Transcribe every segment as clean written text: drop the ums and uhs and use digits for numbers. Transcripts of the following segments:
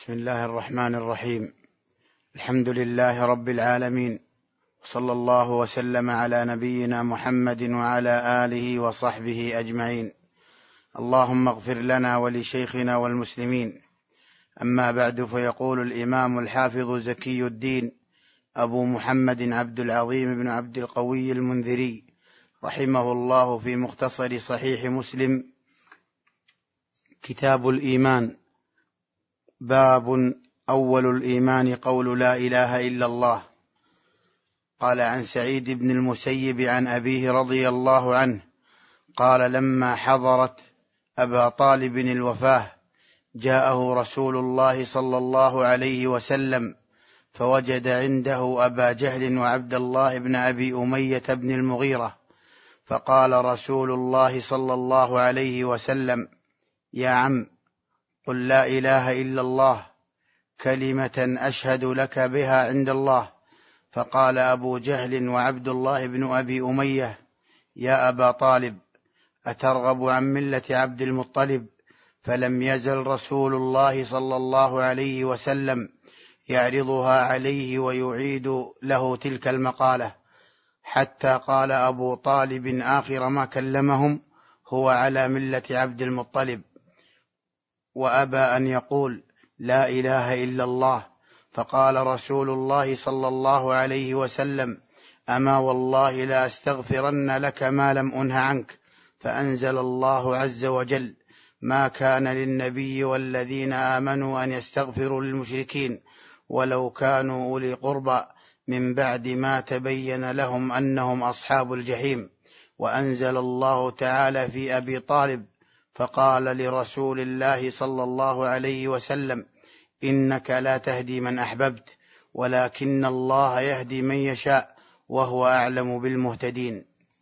بسم الله الرحمن الرحيم. الحمد لله رب العالمين، صلى الله وسلم على نبينا محمد وعلى آله وصحبه أجمعين. اللهم اغفر لنا ولشيخنا والمسلمين. أما بعد، فيقول الإمام الحافظ زكي الدين أبو محمد عبد العظيم بن عبد القوي المنذري رحمه الله في مختصر صحيح مسلم: كتاب الإيمان. باب: أول الإيمان قول لا إله إلا الله. قال عن سعيد بن المسيب عن أبيه رضي الله عنه قال: لما حضرت أبا طالب الوفاة جاءه رسول الله صلى الله عليه وسلم، فوجد عنده أبا جهل وعبد الله بن أبي أمية بن المغيرة، فقال رسول الله صلى الله عليه وسلم: يا عم، قل لا إله إلا الله، كلمة أشهد لك بها عند الله. فقال أبو جهل وعبد الله بن أبي أمية: يا أبا طالب، أترغب عن ملة عبد المطلب؟ فلم يزل رسول الله صلى الله عليه وسلم يعرضها عليه ويعيد له تلك المقالة، حتى قال أبو طالب آخر ما كلمهم: هو على ملة عبد المطلب. وأبى أن يقول لا إله إلا الله. فقال رسول الله صلى الله عليه وسلم: أما والله لا أستغفرن لك ما لم أنه عنك. فأنزل الله عز وجل: ما كان للنبي والذين آمنوا أن يستغفروا للمشركين ولو كانوا أولي قربى من بعد ما تبين لهم أنهم أصحاب الجحيم. وأنزل الله تعالى في أبي طالب فقال لرسول الله صلى الله عليه وسلم: إنك لا تهدي من أحببت ولكن الله يهدي من يشاء وهو أعلم بالمهتدين.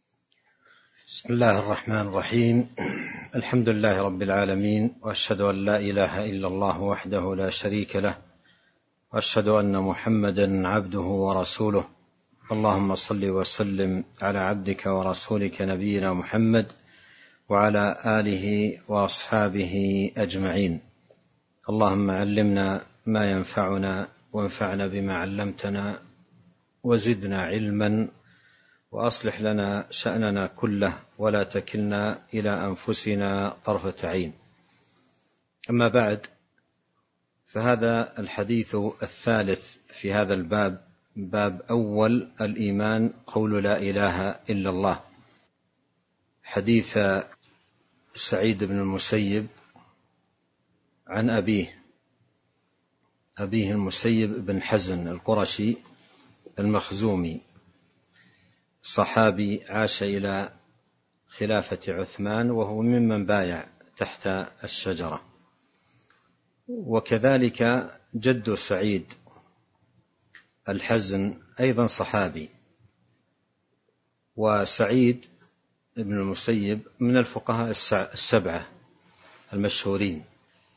بسم الله الرحمن الرحيم. الحمد لله رب العالمين، وأشهد أن لا إله إلا الله وحده لا شريك له، وأشهد أن محمدا عبده ورسوله. اللهم صل وسلم على عبدك ورسولك نبينا محمد وعلى آله وأصحابه أجمعين. اللهم علمنا ما ينفعنا وانفعنا بما علمتنا وزدنا علما، وأصلح لنا شأننا كله ولا تكلنا إلى أنفسنا طرفة عين. أما بعد، فهذا الحديث الثالث في هذا الباب، باب أول الإيمان قول لا إله إلا الله. حديث سعيد بن المسيب عن أبيه المسيب بن حزن القرشي المخزومي، صحابي عاش إلى خلافة عثمان، وهو ممن بايع تحت الشجرة. وكذلك جد سعيد الحزن أيضا صحابي. وسعيد بن المسيب من الفقهاء السبعة المشهورين،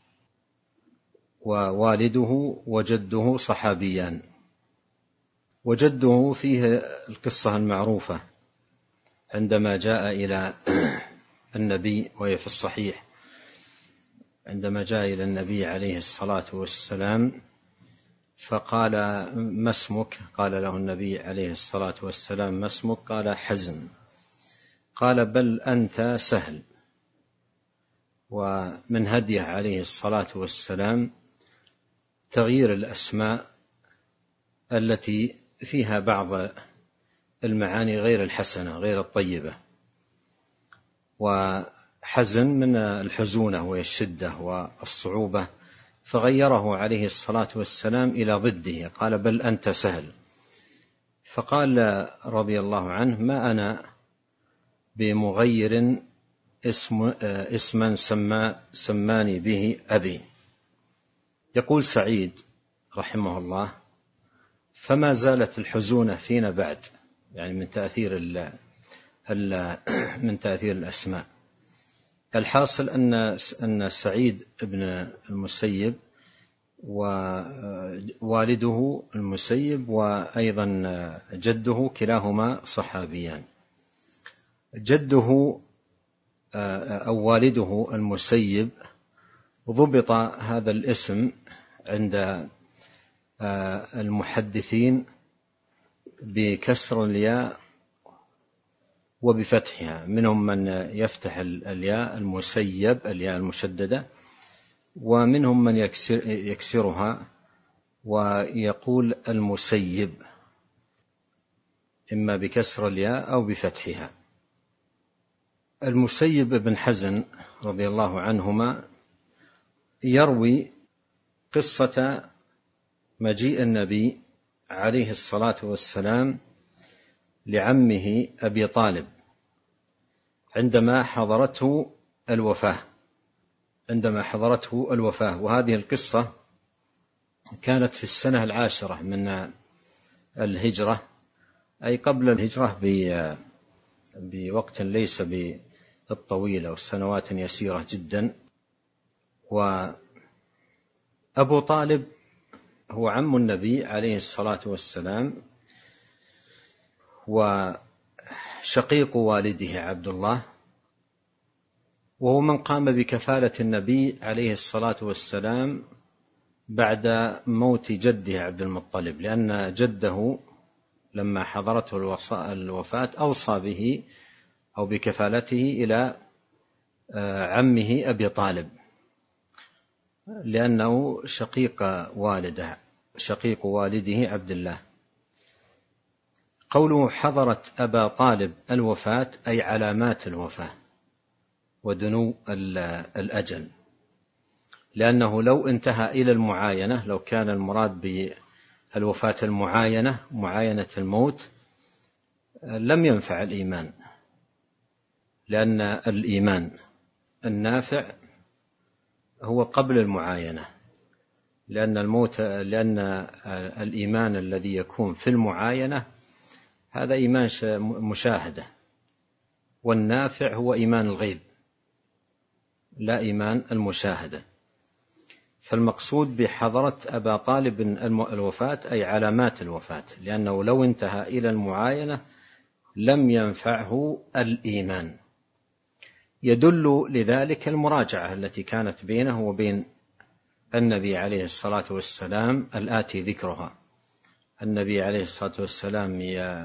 ووالده وجده صحابيان. وجده فيه القصة المعروفة عندما جاء إلى النبي، وهي في الصحيح، عندما جاء إلى النبي عليه الصلاة والسلام فقال: ما اسمك؟ قال له النبي عليه الصلاة والسلام: ما اسمك؟ قال: حزن. قال: بل أنت سهل. ومن هديه عليه الصلاة والسلام تغيير الأسماء التي فيها بعض المعاني غير الحسنة غير الطيبة. وحزن من الحزونة وهي الشدة والصعوبة، فغيره عليه الصلاة والسلام إلى ضده، قال: بل أنت سهل. فقال رضي الله عنه: ما أنا بمغير اسما سماني به أبي. يقول سعيد رحمه الله: فما زالت الحزونة فينا بعد، يعني من تأثير الأسماء. الحاصل أن سعيد بن المسيب ووالده المسيب وأيضا جده كلاهما صحابيان. جده أو والده المسيب ضبط هذا الاسم عند المحدثين بكسر الياء وبفتحها، منهم من يفتح الياء المسيب الياء المشددة، ومنهم من يكسرها ويقول المسيب، إما بكسر الياء أو بفتحها. المسيب بن حزن رضي الله عنهما يروي قصة مجيء النبي عليه الصلاة والسلام لعمه أبي طالب عندما حضرته الوفاة. وهذه القصة كانت في السنة 10 من الهجرة، أي قبل الهجرة بوقت ليس بالطويل أو سنوات يسيرة جدا. وأبو طالب هو عم النبي عليه الصلاة والسلام وشقيق والده عبد الله، وهو من قام بكفالة النبي عليه الصلاة والسلام بعد موت جده عبد المطلب، لأن جده لما حضرته الوفاة أوصى به أو بكفالته إلى عمه أبي طالب، لأنه شقيق والده عبد الله. قوله حضرت أبا طالب الوفاة أي علامات الوفاة ودنو الأجل، لأنه لو انتهى إلى المعاينة، لو كان المراد بالوفاة معاينة الموت، لم ينفع الإيمان، لأن الإيمان النافع هو قبل المعاينة، لأن الإيمان الذي يكون في المعاينة هذا إيمان مشاهدة، والنافع هو إيمان الغيب لا إيمان المشاهدة. فالمقصود بحضرة أبا طالب الوفاة أي علامات الوفاة، لأنه لو انتهى إلى المعاينة لم ينفعه الإيمان. يدل لذلك المراجعة التي كانت بينه وبين النبي عليه الصلاة والسلام الآتي ذكرها. النبي عليه الصلاة والسلام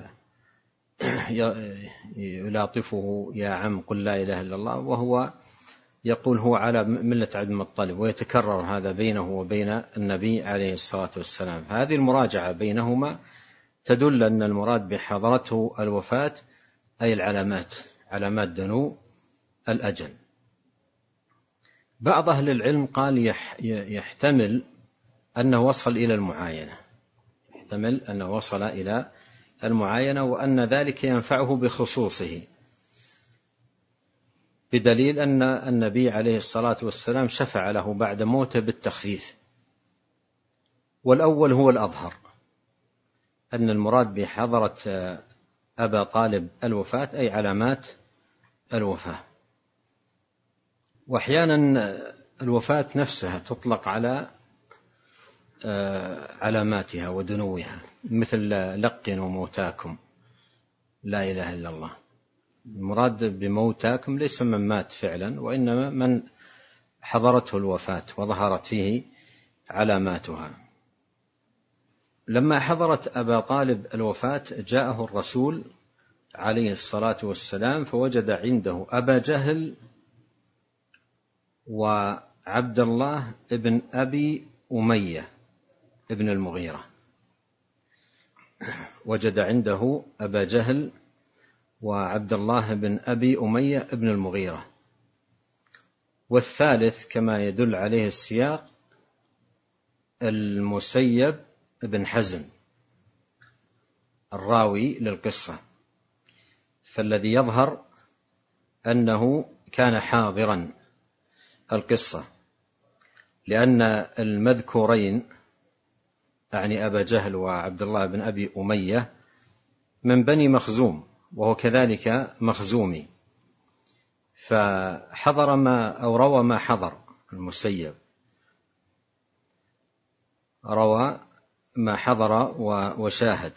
يلاطفه: يا عم قل لا إله إلا الله، وهو يقول هو على ملة عبد المطلب، ويتكرر هذا بينه وبين النبي عليه الصلاة والسلام. هذه المراجعة بينهما تدل أن المراد بحضرته الوفاة أي علامات دنو الأجل. بعض أهل العلم قال يحتمل أنه وصل إلى المعاينة، وأن ذلك ينفعه بخصوصه، بدليل أن النبي عليه الصلاة والسلام شفع له بعد موته بالتخفيف. والأول هو الأظهر، أن المراد بحضرة أبا طالب الوفاة أي علامات الوفاة. وأحيانا الوفاة نفسها تطلق على علاماتها ودنوها، مثل لقنوا موتاكم لا إله إلا الله. المراد بموتاكم ليس من مات فعلا، وإنما من حضرته الوفاة وظهرت فيه علاماتها. لما حضرت أبا طالب الوفاة جاءه الرسول عليه الصلاة والسلام فوجد عنده أبا جهل وعبد الله ابن أبي أمية ابن المغيرة. وجد عنده أبا جهل وعبد الله بن أبي أمية ابن المغيرة. والثالث كما يدل عليه السياق المسيب بن حزن الراوي للقصة، فالذي يظهر أنه كان حاضرا القصة، لأن المذكورين يعني أبا جهل وعبد الله بن أبي أمية من بني مخزوم، وهو كذلك مخزومي، فحضر روى ما حضر. المسيب روى ما حضر وشاهد.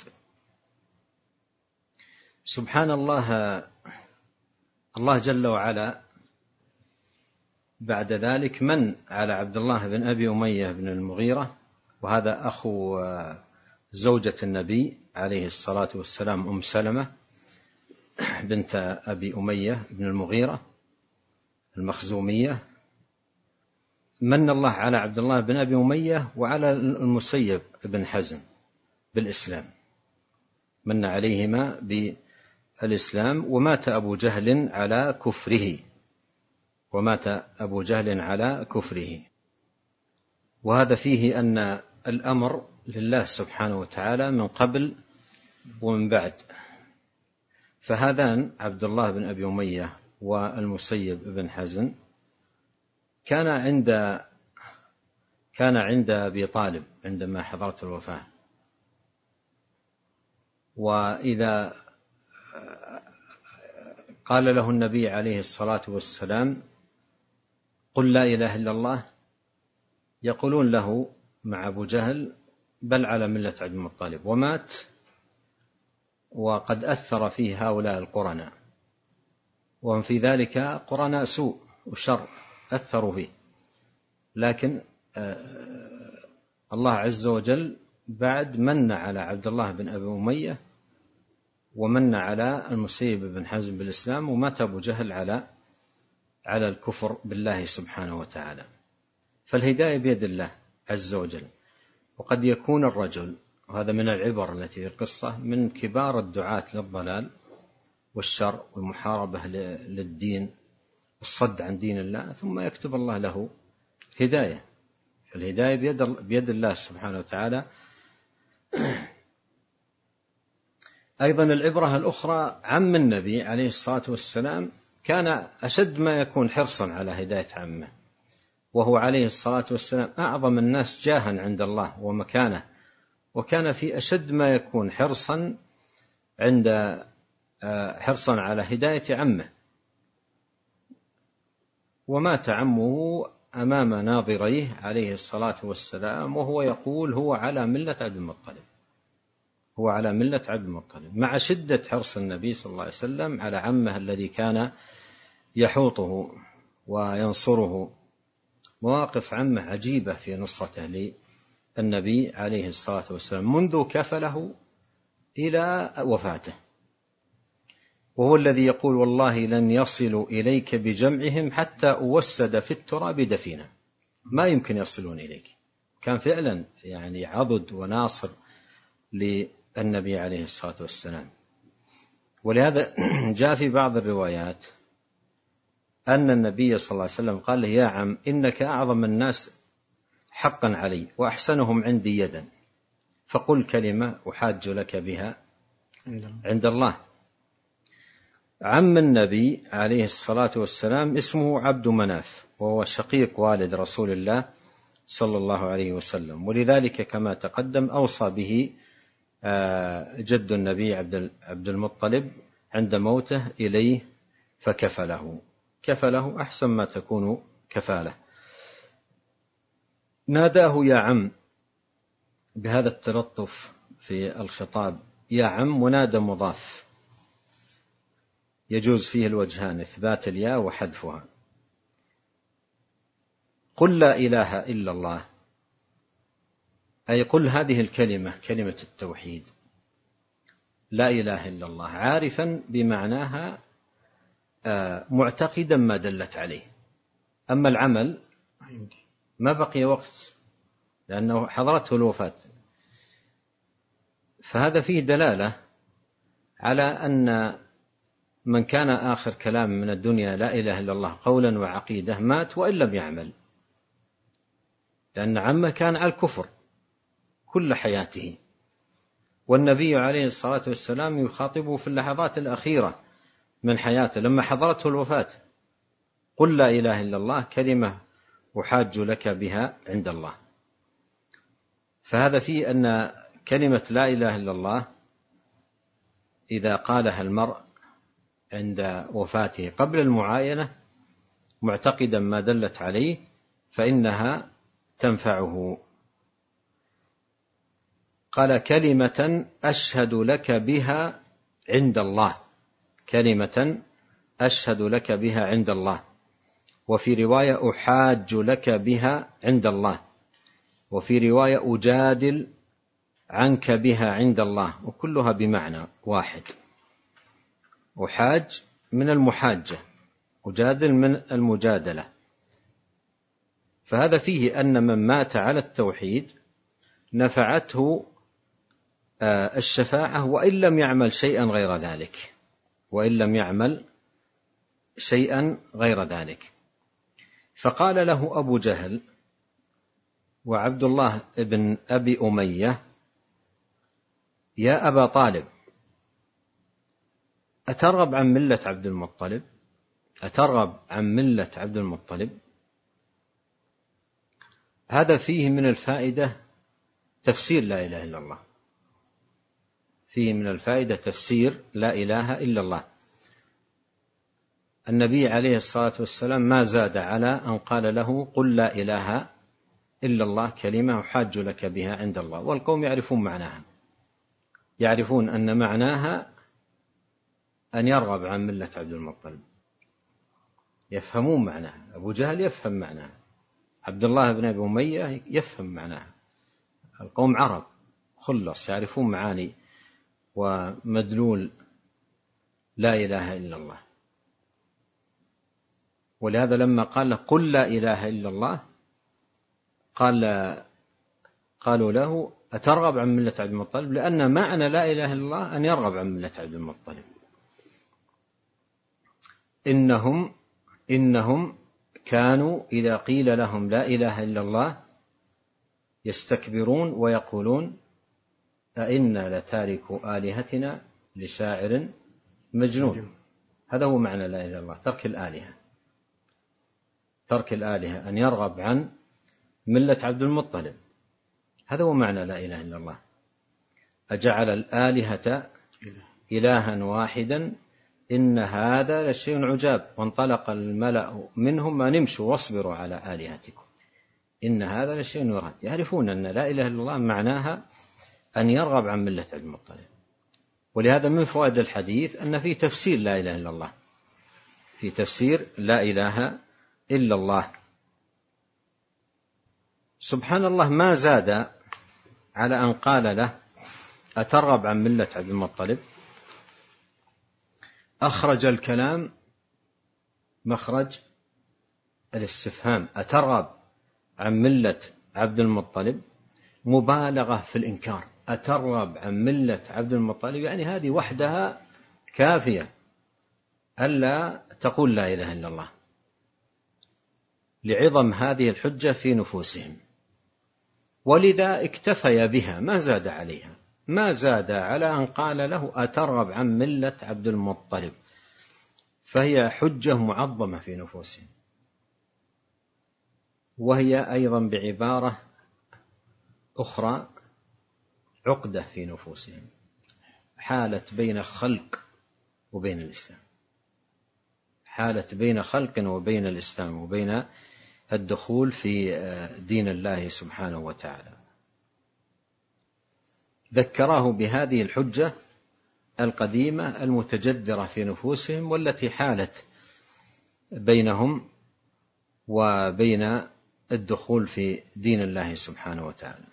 سبحان الله، الله جل وعلا بعد ذلك من على عبد الله بن أبي أمية بن المغيرة وهذا أخو زوجة النبي عليه الصلاة والسلام أم سلمة بنت أبي أمية بن المغيرة المخزومية. من الله على عبد الله بن أبي أمية وعلى المسيب بن حزم بالإسلام، من عليهما بالإسلام. ومات أبو جهل على كفره، ومات أبو جهل على كفره. وهذا فيه أن الأمر لله سبحانه وتعالى من قبل ومن بعد. فهذان عبد الله بن أبي أمية والمسيب بن حزم كان عند أبي طالب عندما حضرت الوفاة. وإذا قال له النبي عليه الصلاة والسلام قل لا إله إلا الله، يقولون له مع أبو جهل بل على ملة عبد المطلب، ومات وقد أثر فيه هؤلاء القرناء، وهم في ذلك قرناء سوء وشر أثروا فيه. لكن الله عز وجل بعد من على عبد الله بن أبي أمية ومن على المسيب بن حزم بالإسلام، ومات أبو جهل على الكفر بالله سبحانه وتعالى. فالهداية بيد الله عز وجل. وقد يكون الرجل، وهذا من العبر التي في القصة، من كبار الدعاة للضلال والشر والمحاربة للدين والصد عن دين الله، ثم يكتب الله له هداية. فالهداية بيد الله سبحانه وتعالى. أيضا العبرة الأخرى، عم النبي عليه الصلاة والسلام كان أشد ما يكون حرصا على هداية عمه، وهو عليه الصلاة والسلام أعظم الناس جاها عند الله ومكانه، وكان في أشد ما يكون حرصا على هداية عمه. ومات عمه أمام ناظريه عليه الصلاة والسلام وهو يقول هو على ملة عبد المطلب، هو على ملة عبد المطلب، مع شدة حرص النبي صلى الله عليه وسلم على عمه الذي كان يحوطه وينصره. مواقف عمه عجيبة في نصرته للنبي عليه الصلاة والسلام منذ كفله إلى وفاته. وهو الذي يقول والله لن يصلوا إليك بجمعهم حتى أوسد في التراب دفينا، ما يمكن يصلون إليك. كان فعلا يعني عضد وناصر للنبي عليه الصلاة والسلام. ولهذا جاء في بعض الروايات أن النبي صلى الله عليه وسلم قال له يا عم إنك أعظم الناس حقا علي وأحسنهم عندي يدا، فقل كلمة أحاج لك بها عند الله. عم النبي عليه الصلاة والسلام اسمه عبد مناف، وهو شقيق والد رسول الله صلى الله عليه وسلم. ولذلك كما تقدم أوصى به جد النبي عبد المطلب عند موته إليه فكفله، كفله أحسن ما تكون كفالة. ناداه يا عم بهذا التلطف في الخطاب، يا عم منادى مضاف يجوز فيه الوجهان، إثبات الياء وحذفها. قل لا إله إلا الله، أي قل هذه الكلمة، كلمة التوحيد، لا إله إلا الله، عارفا بمعناها معتقدا ما دلت عليه. أما العمل ما بقي وقت لأنه حضرته الوفاة. فهذا فيه دلالة على أن من كان آخر كلام من الدنيا لا إله إلا الله قولا وعقيدة مات وإن لم يعمل، لأن عمه كان على الكفر كل حياته، والنبي عليه الصلاة والسلام يخاطبه في اللحظات الأخيرة من حياته لما حضرته الوفاة، قل لا إله إلا الله كلمة أحاج لك بها عند الله. فهذا فيه أن كلمة لا إله إلا الله إذا قالها المرء عند وفاته قبل المعاينة معتقدا ما دلت عليه فإنها تنفعه. قال كلمة أشهد لك بها عند الله، كلمة أشهد لك بها عند الله. وفي رواية أحاج لك بها عند الله، وفي رواية أجادل عنك بها عند الله، وكلها بمعنى واحد. أحاج من المحاجة، أجادل من المجادلة. فهذا فيه أن من مات على التوحيد نفعته الشفاعة وإن لم يعمل شيئا غير ذلك، وإن لم يعمل شيئا غير ذلك. فقال له أبو جهل وعبد الله بن أبي أمية: يا أبا طالب، أترغب عن ملة عبد المطلب؟ أترغب عن ملة عبد المطلب؟ هذا فيه من الفائدة تفسير لا إله إلا الله، فيه من الفائدة تفسير لا إله إلا الله. النبي عليه الصلاة والسلام ما زاد على أن قال له: قل لا إله إلا الله كلمة أحاج لك بها عند الله. والقوم يعرفون معناها، يعرفون أن معناها أن يرغب عن ملة عبد المطلب، يفهمون معناها. أبو جهل يفهم معناها، عبد الله بن أبي أمية يفهم معناها. القوم عرب خلص، يعرفون معاني ومدلول لا إله إلا الله. ولهذا لما قال قل لا إله إلا الله قالوا له: أترغب عن ملة عبد المطلب؟ لأن معنى لا إله إلا الله أن يرغب عن ملة عبد المطلب. إنهم كانوا إذا قيل لهم لا إله إلا الله يستكبرون ويقولون: أئنا لتاركو آلهتنا لشاعر مجنون. هذا هو معنى لا إله إلا الله، ترك الآلهة، ترك الآلهة، أن يرغب عن ملة عبد المطلب. هذا هو معنى لا إله إلا الله. أجعل الآلهة إلها واحدا إن هذا لشيء عجاب. وانطلق الملأ منهم: ما نمشوا واصبروا على آلهتكم إن هذا لشيء يراد. يعرفون أن لا إله إلا الله معناها أن يرغب عن ملة عبد المطلب. ولهذا من فوائد الحديث أن في تفسير لا إله إلا الله، في تفسير لا إله إلا الله. سبحان الله، ما زاد على أن قال له: أترغب عن ملة عبد المطلب. أخرج الكلام مخرج الاستفهام. أترغب عن ملة عبد المطلب مبالغة في الإنكار. أترغب عن ملة عبد المطلب يعني هذه وحدها كافية ألا تقول لا إله إلا الله، لعظم هذه الحجة في نفوسهم. ولذا اكتفي بها، ما زاد عليها، ما زاد على أن قال له: أترغب عن ملة عبد المطلب. فهي حجة معظمة في نفوسهم. وهي أيضا بعبارة أخرى عقدة في نفوسهم، حالت بين خلق وبين الإسلام، حالت بين خلق وبين الإسلام وبين الدخول في دين الله سبحانه وتعالى. ذكراه بهذه الحجة القديمة المتجذرة في نفوسهم، والتي حالت بينهم وبين الدخول في دين الله سبحانه وتعالى.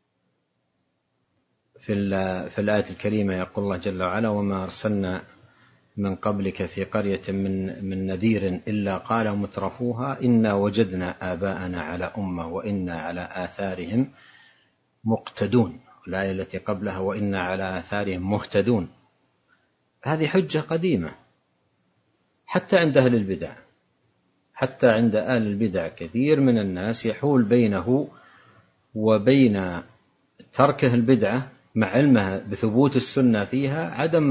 في الآية الكريمة يقول الله جل وعلا: وما أرسلنا من قبلك في قرية من نذير إلا قال مترفوها إنا وجدنا آباءنا على أمة وإنا على آثارهم مقتدون. الآية التي قبلها: وإنا على آثارهم مهتدون. هذه حجة قديمة حتى عند أهل البدع، حتى عند أهل البدع كثير من الناس يحول بينه وبين تركه البدعة مع علمها بثبوت السنة فيها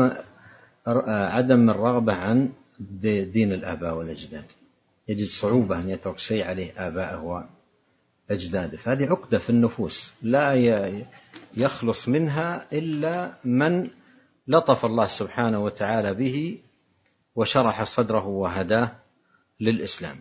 عدم الرغبة عن دين الآباء والأجداد. يجد صعوبة أن يترك شيء عليه آباءه وأجداده. فهذه عقدة في النفوس لا يخلص منها إلا من لطف الله سبحانه وتعالى به وشرح صدره وهداه للإسلام.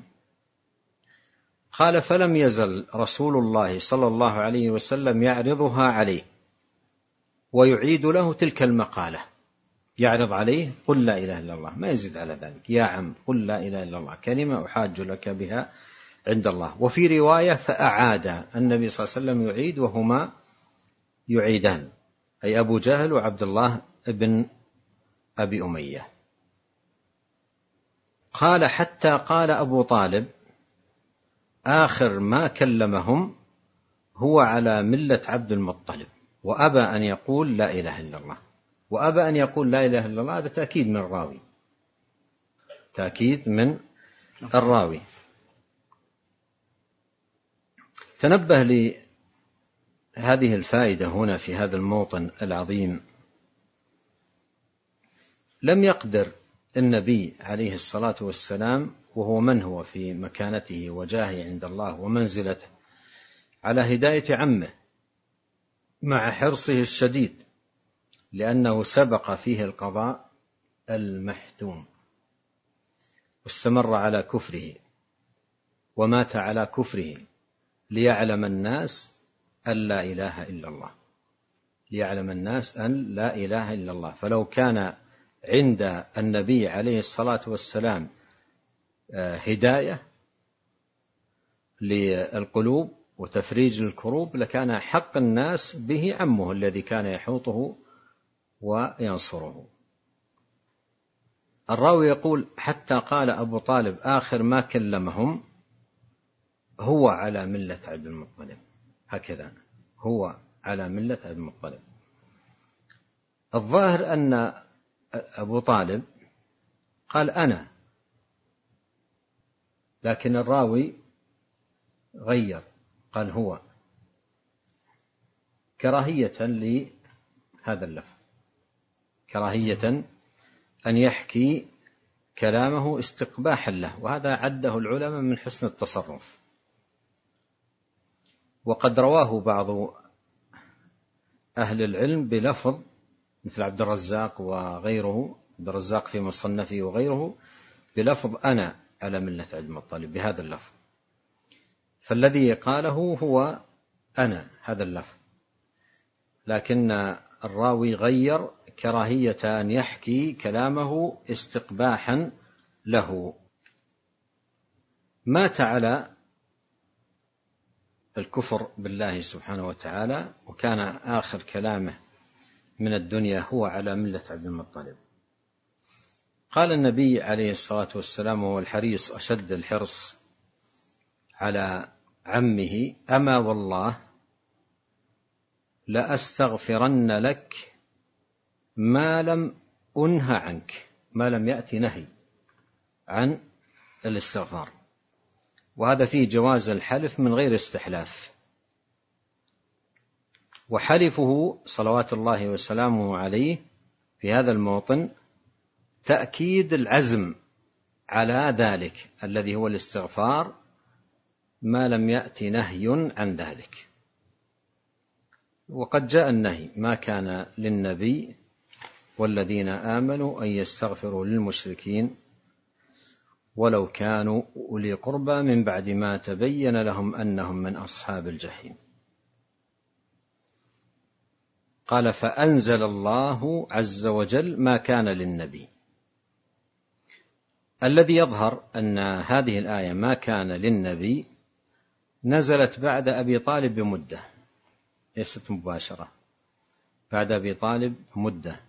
قال: فلم يزل رسول الله صلى الله عليه وسلم يعرضها عليه ويعيد له تلك المقالة. يعرض عليه: قل لا إله إلا الله، ما يزيد على ذلك. يا عم قل لا إله إلا الله كلمة أحاج لك بها عند الله. وفي رواية فأعاد، النبي صلى الله عليه وسلم يعيد وهما يعيدان، أي أبو جهل وعبد الله بن أبي أمية. قال حتى قال أبو طالب آخر ما كلمهم هو على ملة عبد المطلب، وأبى أن يقول لا إله إلا الله. وأبى أن يقول لا إله إلا الله، هذا تأكيد من الراوي، تأكيد من الراوي. تنبه لهذه الفائدة هنا في هذا الموطن العظيم. لم يقدر النبي عليه الصلاة والسلام، وهو من هو في مكانته وجاهه عند الله ومنزلته، على هداية عمه مع حرصه الشديد، لأنه سبق فيه القضاء المحتوم، واستمر على كفره ومات على كفره، ليعلم الناس أن لا إله إلا الله، ليعلم الناس أن لا إله إلا الله. فلو كان عند النبي عليه الصلاة والسلام هداية للقلوب وتفريج الكروب، لكان حق الناس به عمه الذي كان يحوطه وينصره. الراوي يقول حتى قال أبو طالب آخر ما كلمهم هو على ملة عبد المطلب، هكذا هو على ملة عبد المطلب. الظاهر أن أبو طالب قال أنا، لكن الراوي غير قال هو، كراهية لهذا اللفظ، كراهية أن يحكي كلامه استقباحا له، وهذا عده العلماء من حسن التصرف. وقد رواه بعض أهل العلم بلفظ، مثل عبد الرزاق وغيره، عبد الرزاق في مصنفه وغيره، بلفظ أنا على ملة عبد المطلب بهذا اللفظ. فالذي قاله هو أنا هذا اللفظ، لكن الراوي غير كراهية أن يحكي كلامه استقباحا له. مات على الكفر بالله سبحانه وتعالى، وكان آخر كلامه من الدنيا هو على ملة عبد المطلب. قال النبي عليه الصلاة والسلام وهو الحريص أشد الحرص على عمه: أما والله لأستغفرن لك ما لم أنه عنك، ما لم يأتي نهي عن الاستغفار. وهذا فيه جواز الحلف من غير استحلاف. وحلفه صلوات الله وسلامه عليه في هذا الموطن تأكيد العزم على ذلك الذي هو الاستغفار، ما لم يأتي نهي عن ذلك. وقد جاء النهي: ما كان للنبي والذين آمنوا أن يستغفروا للمشركين ولو كانوا أولي قربى من بعد ما تبين لهم أنهم من أصحاب الجحيم. قال: فأنزل الله عز وجل ما كان للنبي. الذي يظهر أن هذه الآية ما كان للنبي نزلت بعد أبي طالب بمدة، ليست مباشرة، بعد أبي طالب مدة،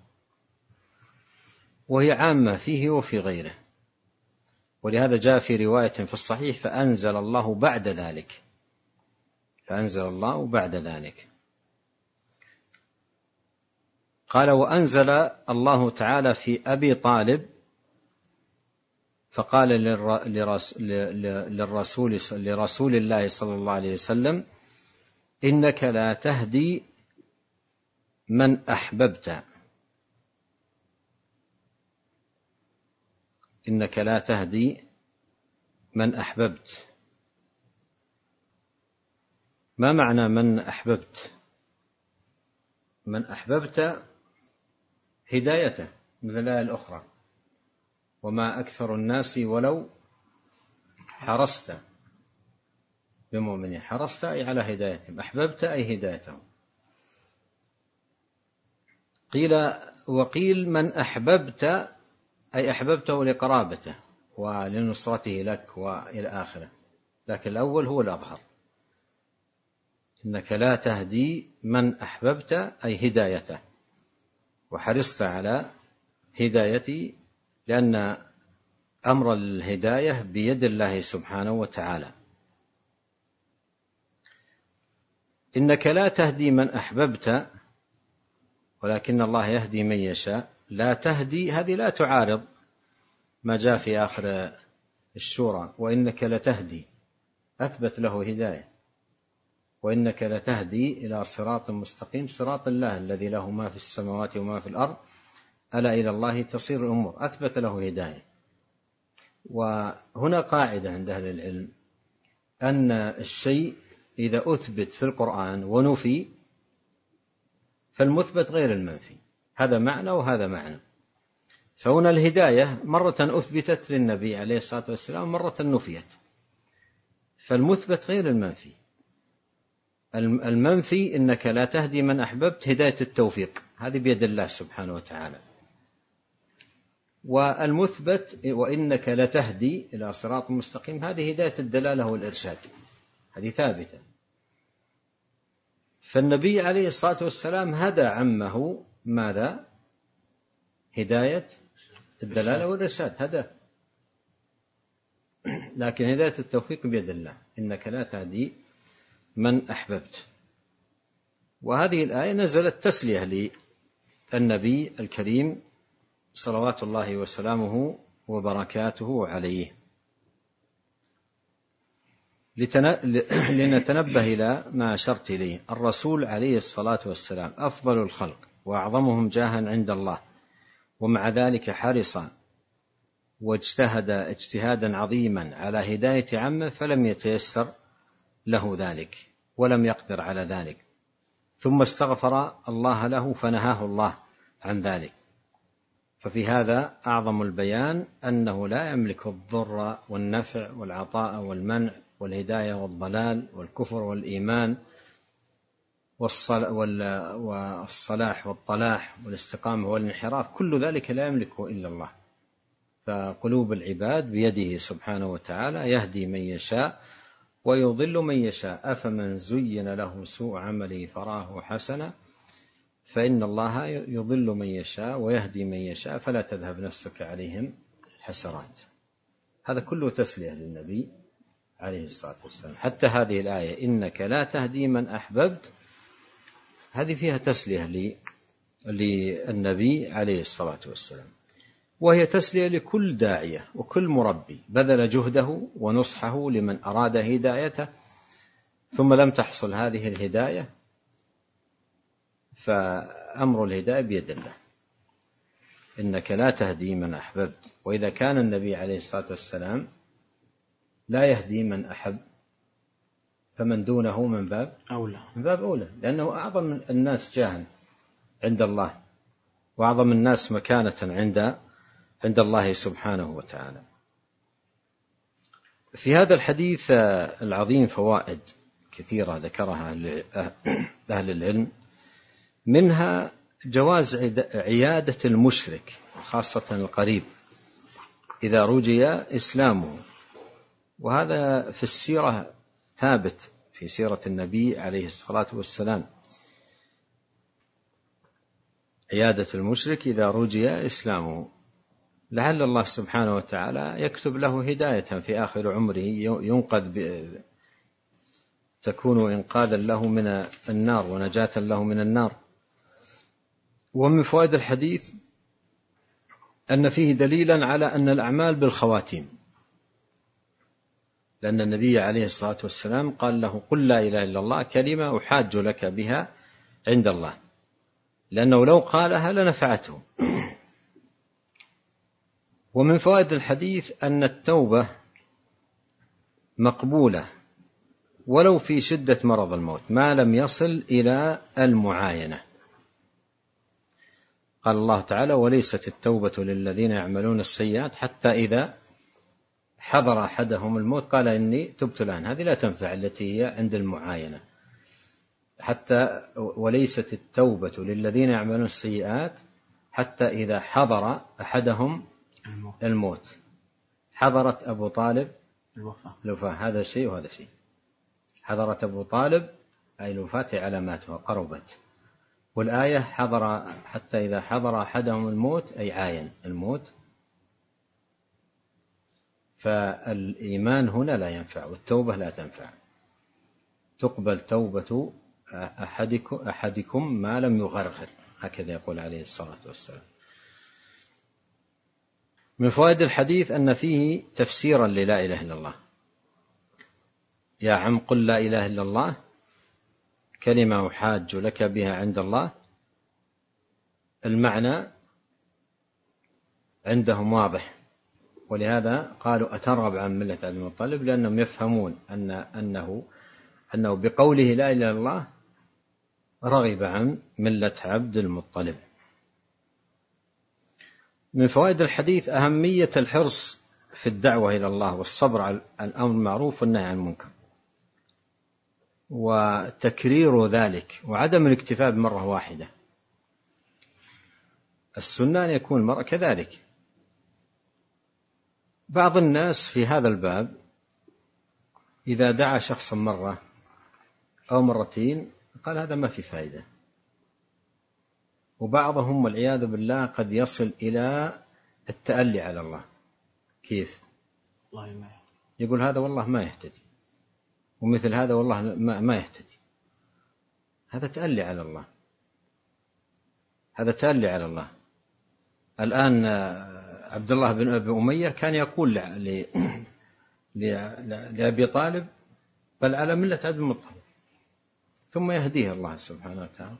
وهي عامة فيه وفي غيره. ولهذا جاء في رواية في الصحيح: فأنزل الله بعد ذلك، فأنزل الله بعد ذلك. قال: وأنزل الله تعالى في أبي طالب فقال لرسول الله صلى الله عليه وسلم: إنك لا تهدي من أحببت، إنك لا تهدي من أحببت. ما معنى من أحببت؟ من أحببت هدايته، مثل الآية الأخرى: وما أكثر الناس ولو حرصت بمؤمنين. حرصت أي على هدايتهم، أحببت أي هدايتهم. وقيل من أحببت أي أحببته لقرابته ولنصرته لك وإلى آخره. لكن الأول هو الأظهر. إنك لا تهدي من أحببت أي هدايته، وحرصت على هدايتي، لأن أمر الهداية بيد الله سبحانه وتعالى. إنك لا تهدي من أحببت ولكن الله يهدي من يشاء. لا تهدي هذه لا تعارض ما جاء في آخر الشورى: وإنك لتهدي، أثبت له هداية. وإنك لتهدي إلى صراط مستقيم، صراط الله الذي له ما في السماوات وما في الأرض، ألا إلى الله تصير الأمور، أثبت له هداية. وهنا قاعدة عند أهل العلم أن الشيء إذا أثبت في القرآن ونفي فالمثبت غير المنفي، هذا معنى وهذا معنى. فهنا الهداية مرة أثبتت للنبي عليه الصلاة والسلام، مرة نفيت، فالمثبت غير المنفي. المنفي إنك لا تهدي من أحببت، هداية التوفيق هذه بيد الله سبحانه وتعالى. والمثبت وإنك لتهدي إلى صراط مستقيم، هذه هداية الدلالة والإرشاد، هذه ثابتة. فالنبي عليه الصلاة والسلام هدى عمه ماذا؟ هداية الدلالة والإرشاد، هدى. لكن هداية التوفيق بيد الله، إنك لا تهدي من أحببت. وهذه الآية نزلت تسلية للنبي الكريم صلوات الله وسلامه وبركاته عليه، لنتنبه إلى ما أشرت إليه. الرسول عليه الصلاة والسلام أفضل الخلق وأعظمهم جاها عند الله، ومع ذلك حرص واجتهد اجتهادا عظيما على هداية عمه، فلم يتيسر له ذلك ولم يقدر على ذلك، ثم استغفر الله له فنهاه الله عن ذلك. ففي هذا أعظم البيان أنه لا يملك الضر والنفع والعطاء والمنع والهداية والضلال والكفر والإيمان والصلاح والطلاح والاستقامة والانحراف، كل ذلك لا يملكه إلا الله. فقلوب العباد بيده سبحانه وتعالى، يهدي من يشاء ويضل من يشاء. أفمن زين له سوء عمله فراه حسنا، فإن الله يضل من يشاء ويهدي من يشاء، فلا تذهب نفسك عليهم حسرات. هذا كله تسلية للنبي عليه الصلاة والسلام. حتى هذه الآية إنك لا تهدي من أحببت، هذه فيها تسلية للنبي عليه الصلاة والسلام، وهي تسلية لكل داعية وكل مربي بذل جهده ونصحه لمن أراد هدايته، ثم لم تحصل هذه الهداية، فأمر الهداية بيد الله. إنك لا تهدي من أحببت. وإذا كان النبي عليه الصلاة والسلام لا يهدي من أحب، فمن دونه من باب أولى، لأنه أعظم الناس جاها عند الله، وأعظم الناس مكانة عند الله سبحانه وتعالى. في هذا الحديث العظيم فوائد كثيرة ذكرها أهل العلم، منها جواز عيادة المشرك خاصة القريب إذا رجي إسلامه، وهذا في السيرة ثابت في سيرة النبي عليه الصلاة والسلام، عيادة المشرك إذا رجي إسلامه، لعل الله سبحانه وتعالى يكتب له هداية في آخر عمره ينقذ تكون إنقاذا له من النار ونجاة له من النار. ومن فوائد الحديث أن فيه دليلا على أن الأعمال بالخواتيم، لأن النبي عليه الصلاة والسلام قال له: قل لا إله إلا الله كلمة أحاج لك بها عند الله، لأنه لو قالها لنفعته. ومن فوائد الحديث أن التوبة مقبولة ولو في شدة مرض الموت ما لم يصل إلى المعاينة. قال الله تعالى: وليست التوبة للذين يعملون السيئات حتى إذا حضر أحدهم الموت قال إني تبت الآن. هذه لا تنفع، التي هي عند المعاينة. حتى وليست التوبة للذين يعملون السيئات حتى إذا حضر أحدهم الموت. حضرت أبو طالب الوفاة هذا شيء وهذا شيء. حضرة أبو طالب أي الوفاة علاماتها قربت، والآية حضر حتى إذا حضر أحدهم الموت أي عاين الموت. فالإيمان هنا لا ينفع والتوبة لا تنفع. تقبل توبة أحدكم ما لم يغرغر، هكذا يقول عليه الصلاة والسلام. من فوائد الحديث أن فيه تفسيرا للا إله إلا الله. يا عم قل لا إله إلا الله كلمة أحاج لك بها عند الله. المعنى عندهم واضح، ولهذا قالوا أترغب عن ملة عبد المطلب، لأنهم يفهمون أنه بقوله لا إله إلا الله رغب عن ملة عبد المطلب. من فوائد الحديث أهمية الحرص في الدعوة إلى الله والصبر على الأمر المعروف والنهي عن المنكر وتكرير ذلك وعدم الاكتفاء بمرة واحدة. السنة أن يكون المرء كذلك. بعض الناس في هذا الباب إذا دعا شخصا مرة أو مرتين قال هذا ما في فائدة، وبعضهم والعياذ بالله قد يصل إلى التألي على الله. كيف؟ يقول هذا والله ما يهتدي، ومثل هذا والله ما يهتدي. هذا تألي على الله، هذا تألي على الله. الآن عبد الله بن أبي أمية كان يقول لأبي طالب بل على ملة عبد المطلب، ثم يهديه الله سبحانه وتعالى.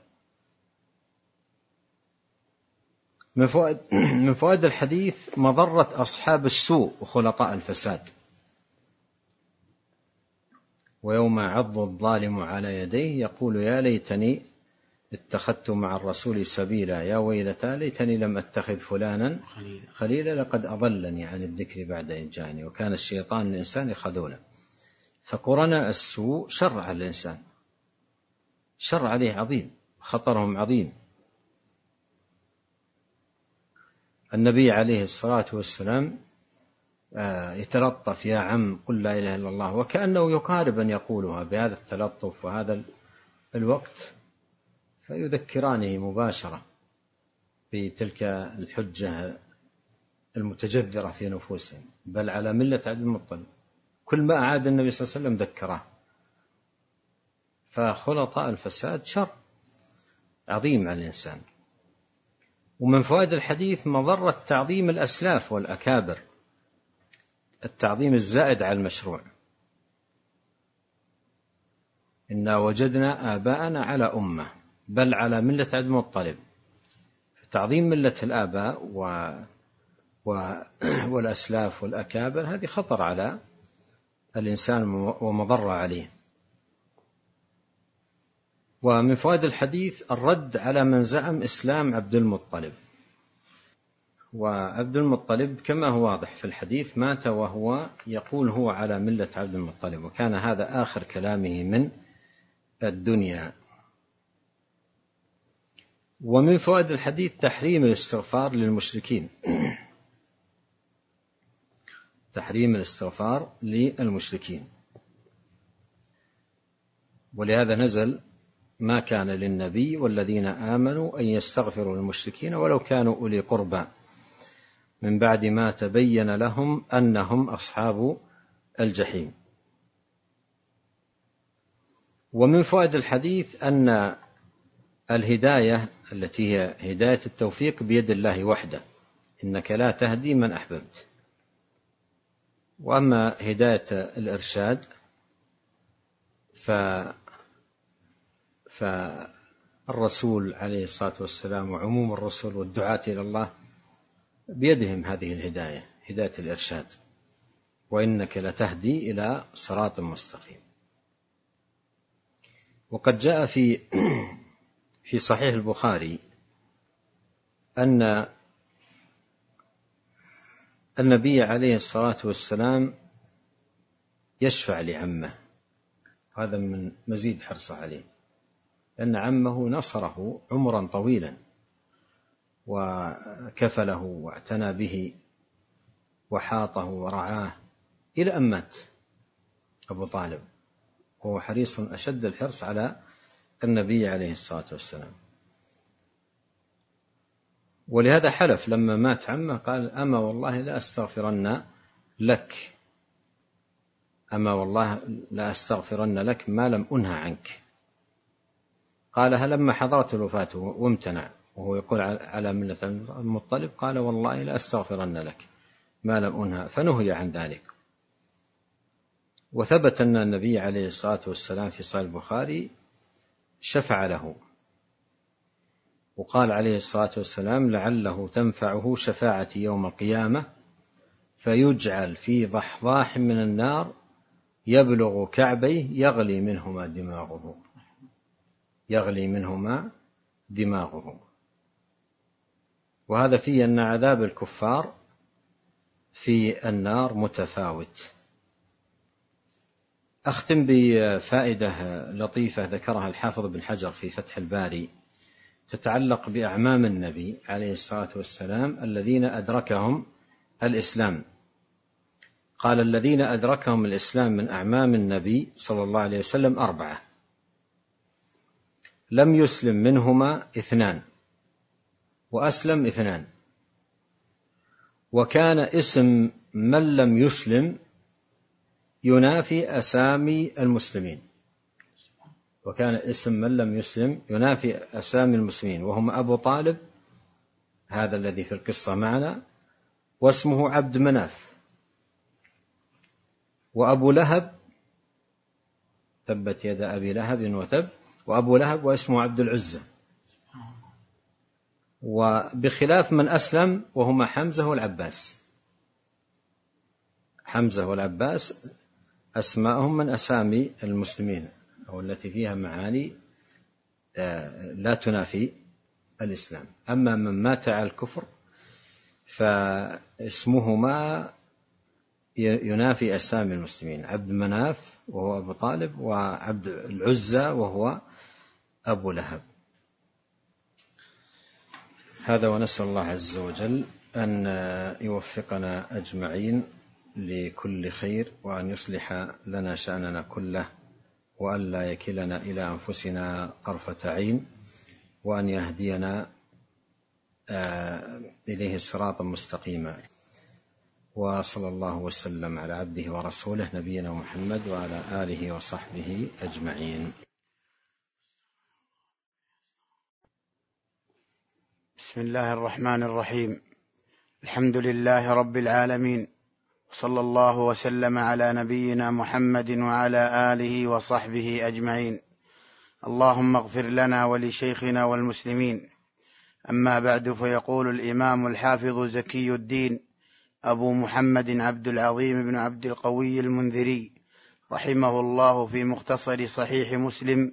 من فوائد الحديث مضرة أصحاب السوء وخلطاء الفساد. ويوم يعض الظالم على يديه يقول يا ليتني اتخذت مع الرسول سبيلا يا ويلتى ليتني لم أتخذ فلانا خليلا لقد أضلني عن الذكر بعد إذ جاءني وكان الشيطان للإنسان خذولا. فقرناء السوء شر على الإنسان، شر عليه عظيم، خطرهم عظيم. النبي عليه الصلاة والسلام يتلطف يا عم قل لا إله إلا الله، وكأنه يقارب أن يقولها بهذا التلطف وهذا الوقت، فيذكرانه مباشرة بتلك الحجة المتجذرة في نفوسهم. بل على ملة عبد المطلب، كل ما أعاد النبي صلى الله عليه وسلم ذكره. فخلطاء الفساد شر عظيم على الإنسان. ومن فوائد الحديث مضرة تعظيم الأسلاف والأكابر، التعظيم الزائد على المشروع. إنا وجدنا آباءنا على أمة بل على ملة عبد المطلب. تعظيم ملة الآباء والأسلاف والأكابر هذه خطر على الإنسان ومضرة عليه. ومن فوائد الحديث الرد على من زعم إسلام عبد المطلب. وعبد المطلب كما هو واضح في الحديث مات وهو يقول هو على ملة عبد المطلب، وكان هذا آخر كلامه من الدنيا. ومن فوائد الحديث تحريم الاستغفار للمشركين، تحريم الاستغفار للمشركين. ولهذا نزل ما كان للنبي والذين آمنوا أن يستغفروا للمشركين ولو كانوا أولي قربى من بعد ما تبين لهم أنهم أصحاب الجحيم. ومن فوائد الحديث أن الهداية التي هي هداية التوفيق بيد الله وحده، إنك لا تهدي من أحببت. وأما هداية الإرشاد فالرسول عليه الصلاة والسلام وعموم الرسل والدعاة إلى الله بيدهم هذه الهداية، هداية الإرشاد. وإنك لتهدي إلى صراط مستقيم. وقد جاء في صحيح البخاري أن النبي عليه الصلاة والسلام يشفع لعمه، هذا من مزيد حرصه عليه، لأن عمه نصره عمرا طويلا وكفله واعتنى به وحاطه ورعاه إلى أن مات أبو طالب، وهو حريص أشد الحرص على النبي عليه الصلاة والسلام. ولهذا حلف لما مات عمه قال: أما والله لا أستغفرن لك، أما والله لا أستغفرن لك ما لم أنهى عنك. قالها لما حضرت الوفاة وامتنع وهو يقول على ملة المطلب، قال: والله لا أستغفرن لك ما لم أنهى، فنهي عن ذلك. وثبت أن النبي عليه الصلاة والسلام في صحيح البخاري شفع له، وقال عليه الصلاة والسلام: لعله تنفعه شفاعتي يوم القيامة فيجعل في ضحضاح من النار يبلغ كعبيه يغلي منهما دماغه. وهذا فيه أن عذاب الكفار في النار متفاوت. أختم بفائدة لطيفة ذكرها الحافظ بن حجر في فتح الباري تتعلق بأعمام النبي عليه الصلاة والسلام الذين أدركهم الإسلام. قال: الذين أدركهم الإسلام من أعمام النبي صلى الله عليه وسلم 4، لم يسلم منهما 2، وأسلم 2. وكان اسم من لم يسلم ينافي أسامي المسلمين، وهم أبو طالب هذا الذي في القصة معنا، واسمه عبد مناف، وأبو لهب تبت يد أبي لهب وتب، وأبو لهب واسمه عبد العزة. وبخلاف من أسلم وهما حمزة والعباس أسماءهم من أسامي المسلمين، أو التي فيها معاني لا تنافي الإسلام. أما من مات على الكفر فاسمهما ينافي أسامي المسلمين: عبد مناف وهو أبو طالب، وعبد العزة وهو أبو لهب. هذا، ونسأل الله عز وجل أن يوفقنا أجمعين لكل خير، وأن يصلح لنا شأننا كله، وأن لا يكلنا إلى أنفسنا طرفة عين، وأن يهدينا إليه صراطا مستقيما. وصلى الله وسلم على عبده ورسوله نبينا محمد وعلى آله وصحبه أجمعين. بسم الله الرحمن الرحيم. الحمد لله رب العالمين، وصلى الله وسلم على نبينا محمد وعلى آله وصحبه أجمعين. اللهم اغفر لنا ولشيخنا والمسلمين. أما بعد، فيقول الإمام الحافظ زكي الدين أبو محمد عبد العظيم بن عبد القوي المنذري رحمه الله في مختصر صحيح مسلم: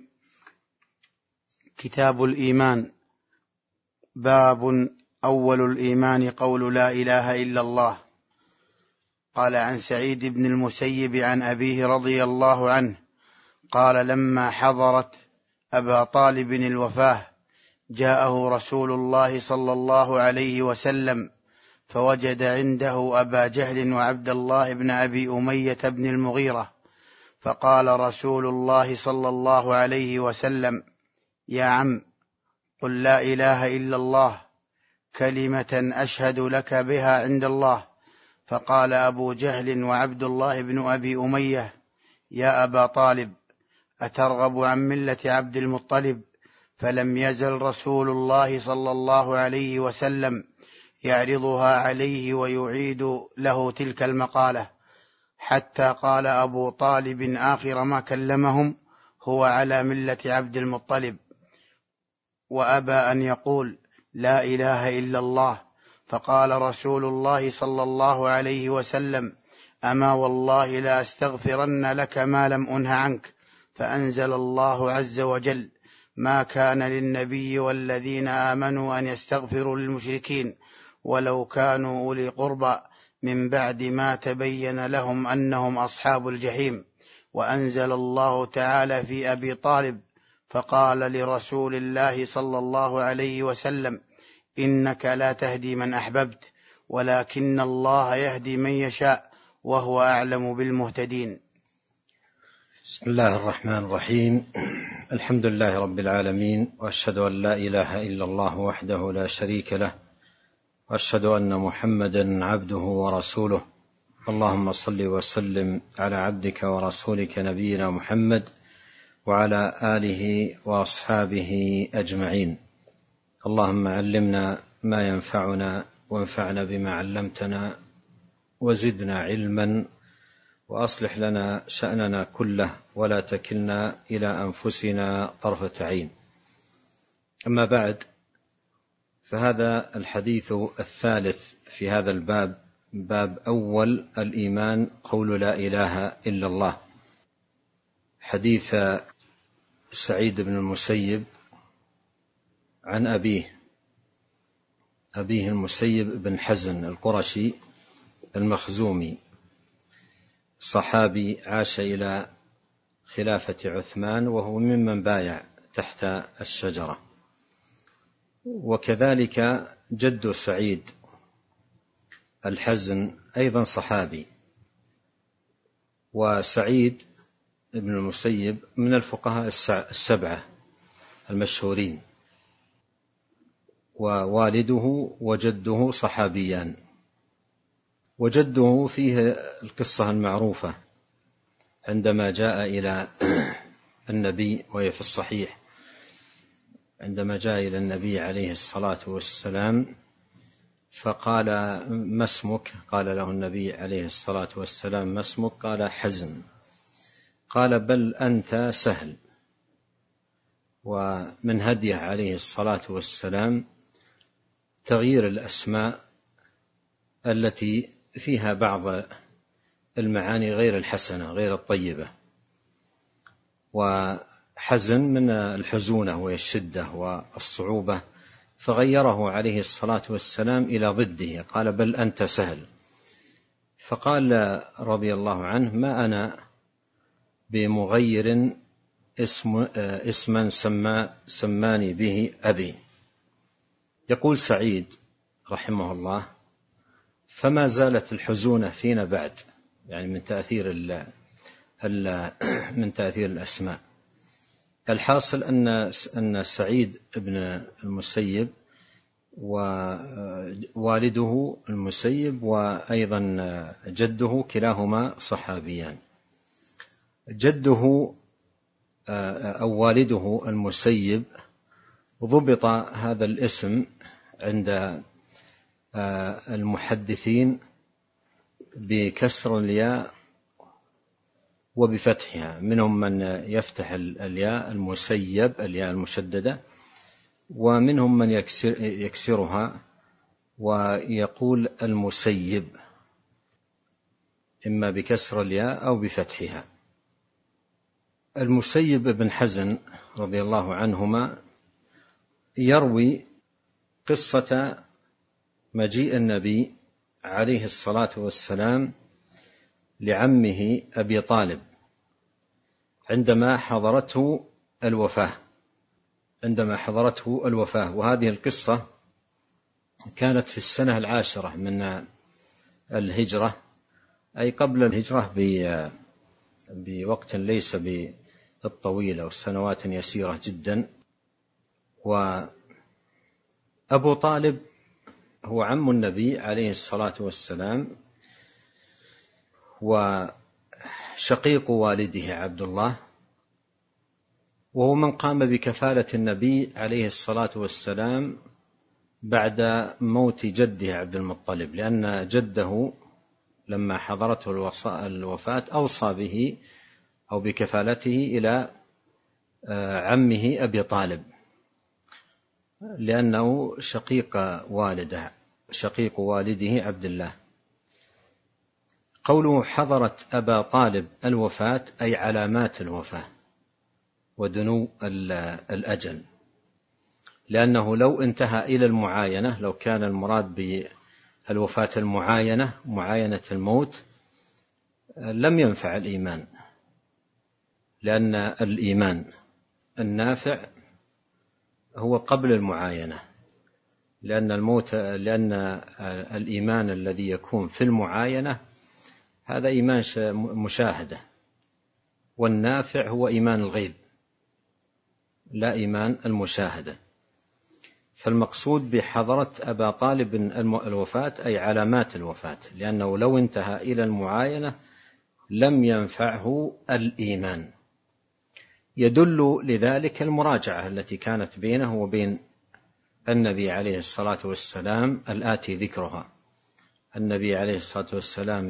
كتاب الإيمان. باب أول الإيمان قول لا إله إلا الله. قال: عن سعيد بن المسيب عن أبيه رضي الله عنه قال: لما حضرت أبا طالب الوفاة جاءه رسول الله صلى الله عليه وسلم، فوجد عنده أبا جهل وعبد الله بن أبي أمية بن المغيرة، فقال رسول الله صلى الله عليه وسلم: يا عم، قل لا إله إلا الله، كلمة أشهد لك بها عند الله. فقال أبو جهل وعبد الله بن أبي أمية: يا أبا طالب، أترغب عن ملة عبد المطلب؟ فلم يزل رسول الله صلى الله عليه وسلم يعرضها عليه ويعيد له تلك المقالة، حتى قال أبو طالب آخر ما كلمهم: هو على ملة عبد المطلب. وأبى أن يقول لا إله إلا الله. فقال رسول الله صلى الله عليه وسلم: أما والله لا أستغفرن لك ما لم أنه عنك. فأنزل الله عز وجل: ما كان للنبي والذين آمنوا أن يستغفروا للمشركين ولو كانوا أولي قربى من بعد ما تبين لهم أنهم أصحاب الجحيم. وأنزل الله تعالى في أبي طالب فقال لرسول الله صلى الله عليه وسلم: إنك لا تهدي من أحببت ولكن الله يهدي من يشاء وهو أعلم بالمهتدين. بسم الله الرحمن الرحيم. الحمد لله رب العالمين، وأشهد أن لا إله إلا الله وحده لا شريك له، وأشهد أن محمدا عبده ورسوله. اللهم صل وسلم على عبدك ورسولك نبينا محمد وعلى آله وأصحابه أجمعين. اللهم علمنا ما ينفعنا وانفعنا بما علمتنا وزدنا علما، وأصلح لنا شأننا كله ولا تكلنا إلى أنفسنا طرفة عين. أما بعد، فهذا الحديث الثالث في هذا الباب، باب أول الإيمان قول لا إله إلا الله. حديث سعيد بن المسيب عن أبيه المسيب بن حزن القرشي المخزومي، صحابي عاش إلى خلافة عثمان، وهو ممن بايع تحت الشجرة. وكذلك جد سعيد الحزن أيضا صحابي. وسعيد بن المسيب من الفقهاء السبعة المشهورين، ووالده وجده صحابيان. وجده فيه القصة المعروفة عندما جاء إلى النبي، وهي في الصحيح، عندما جاء إلى النبي عليه الصلاة والسلام فقال: ما اسمك؟ قال له النبي عليه الصلاة والسلام: ما اسمك؟ قال: حزن. قال: بل أنت سهل. ومن هديه عليه الصلاة والسلام تغيير الأسماء التي فيها بعض المعاني غير الحسنة غير الطيبة. وحزن من الحزونة والشدة والصعوبة، فغيره عليه الصلاة والسلام إلى ضده، قال: بل أنت سهل. فقال رضي الله عنه: ما أنا بمغير اسما سماني به أبي. يقول سعيد رحمه الله: فما زالت الحزونة فينا بعد، يعني من تأثير الأسماء. الحاصل أن سعيد بن المسيب ووالده المسيب وأيضا جده كلاهما صحابيان. جده أو والده المسيب ضبط هذا الاسم عند المحدثين بكسر الياء وبفتحها. منهم من يفتح الياء المسيب، الياء المشددة، ومنهم من يكسرها ويقول المسيب، إما بكسر الياء أو بفتحها. المسيب بن حزن رضي الله عنهما يروي قصة مجيء النبي عليه الصلاة والسلام لعمه أبي طالب عندما حضرته الوفاة. وهذه القصة كانت في السنة 10 من الهجرة، أي قبل الهجرة بوقت ليس بالطويل، أو سنوات يسيرة جدا. وأبو طالب هو عم النبي عليه الصلاة والسلام، وشقيق والده عبد الله، وهو من قام بكفالة النبي عليه الصلاة والسلام بعد موت جده عبد المطلب، لأن جده لما حضرته الوفاة أوصى به أو بكفالته إلى عمه أبي طالب، لأنه شقيق والده عبد الله. قوله حضرت أبا طالب الوفاة أي علامات الوفاة ودنو الأجل، لأنه لو انتهى إلى المعاينة، لو كان المراد بالوفاة معاينة الموت، لم ينفع الإيمان، لأن الإيمان النافع هو قبل المعاينة، لأن الإيمان الذي يكون في المعاينة هذا إيمان مشاهدة، والنافع هو إيمان الغيب لا إيمان المشاهدة. فالمقصود بحضرة أبا طالب الوفاة أي علامات الوفاة، لأنه لو انتهى إلى المعاينة لم ينفعه الإيمان. يدل لذلك المراجعة التي كانت بينه وبين النبي عليه الصلاة والسلام الآتي ذكرها. النبي عليه الصلاة والسلام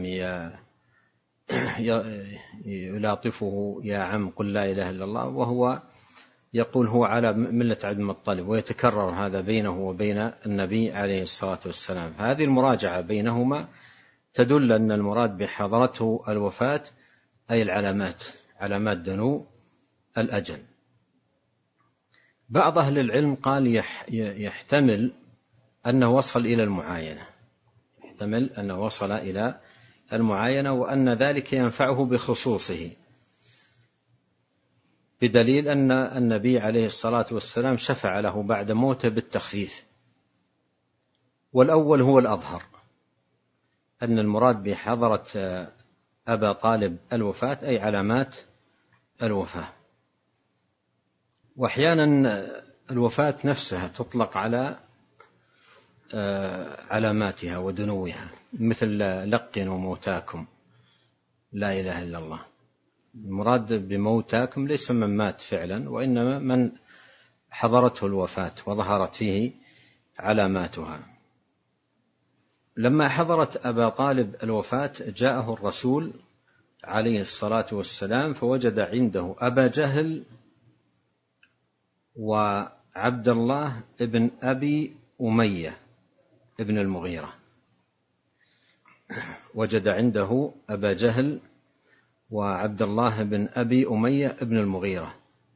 يلاطفه: يا عم قل لا إله إلا الله، وهو يقول هو على ملة عبد المطلب، ويتكرر هذا بينه وبين النبي عليه الصلاة والسلام. هذه المراجعة بينهما تدل أن المراد بحضرته الوفاة أي العلامات، علامات دنو الأجل. بعض أهل العلم قال يحتمل أنه وصل إلى المعاينة، يحتمل أنه وصل إلى المعاينة، وأن ذلك ينفعه بخصوصه، بدليل أن النبي عليه الصلاة والسلام شفع له بعد موته بالتخفيف. والأول هو الأظهر، أن المراد بحضرة أبا طالب الوفاة أي علامات الوفاة. وأحيانا الوفاة نفسها تطلق على علاماتها ودنوها، مثل لقنوا موتاكم لا إله إلا الله. المراد بموتاكم ليس من مات فعلا، وإنما من حضرته الوفاة وظهرت فيه علاماتها. لما حضرت أبا طالب الوفاة جاءه الرسول عليه الصلاة والسلام فوجد عنده أبا جهل وعبد الله ابن أبي أمية ابن المغيرة. وجد عنده أبا جهل وعبد الله بن أبي أمية ابن المغيرة.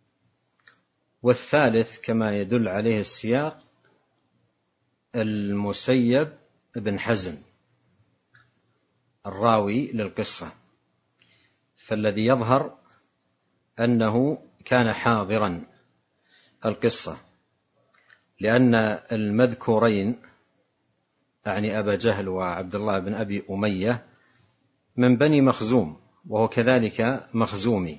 والثالث كما يدل عليه السياق المسيب بن حزم الراوي للقصة. فالذي يظهر أنه كان حاضرا القصة، لأن المذكورين يعني أبا جهل وعبد الله بن أبي أمية من بني مخزوم، وهو كذلك مخزومي،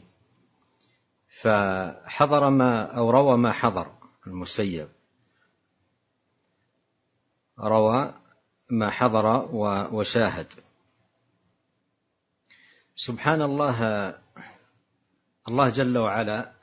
فحضر ما أو روى ما حضر. المسيب روى ما حضر وشاهد. سبحان الله، الله جل وعلا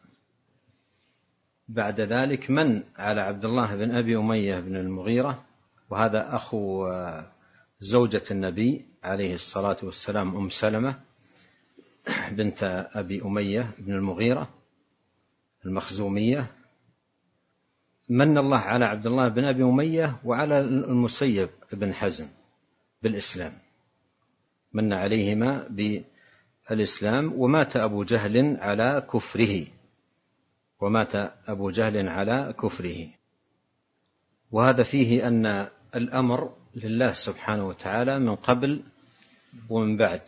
بعد ذلك من على عبد الله بن أبي أمية بن المغيرة، وهذا أخو زوجة النبي عليه الصلاة والسلام أم سلمة بنت أبي أمية بن المغيرة المخزومية. من الله على عبد الله بن أبي أمية وعلى المسيب بن حزم بالإسلام، من عليهما بالإسلام. ومات أبو جهل على كفره، ومات أبو جهل على كفره. وهذا فيه أن الأمر لله سبحانه وتعالى من قبل ومن بعد.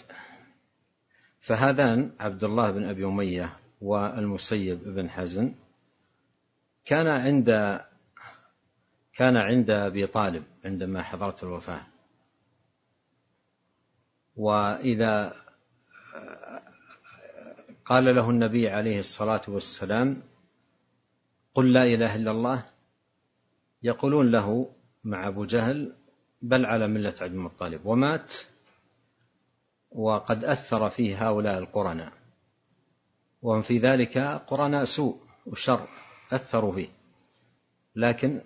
فهذان عبد الله بن أبي أمية والمسيب بن حزم كان عند أبي طالب عندما حضرت الوفاة. وإذا قال له النبي عليه الصلاة والسلام قل لا إله إلا الله، يقولون له مع أبو جهل بل على ملة عبد المطلب، ومات وقد أثر فيه هؤلاء القرناء، وهم في ذلك قرناء سوء وشر أثروا فيه. لكن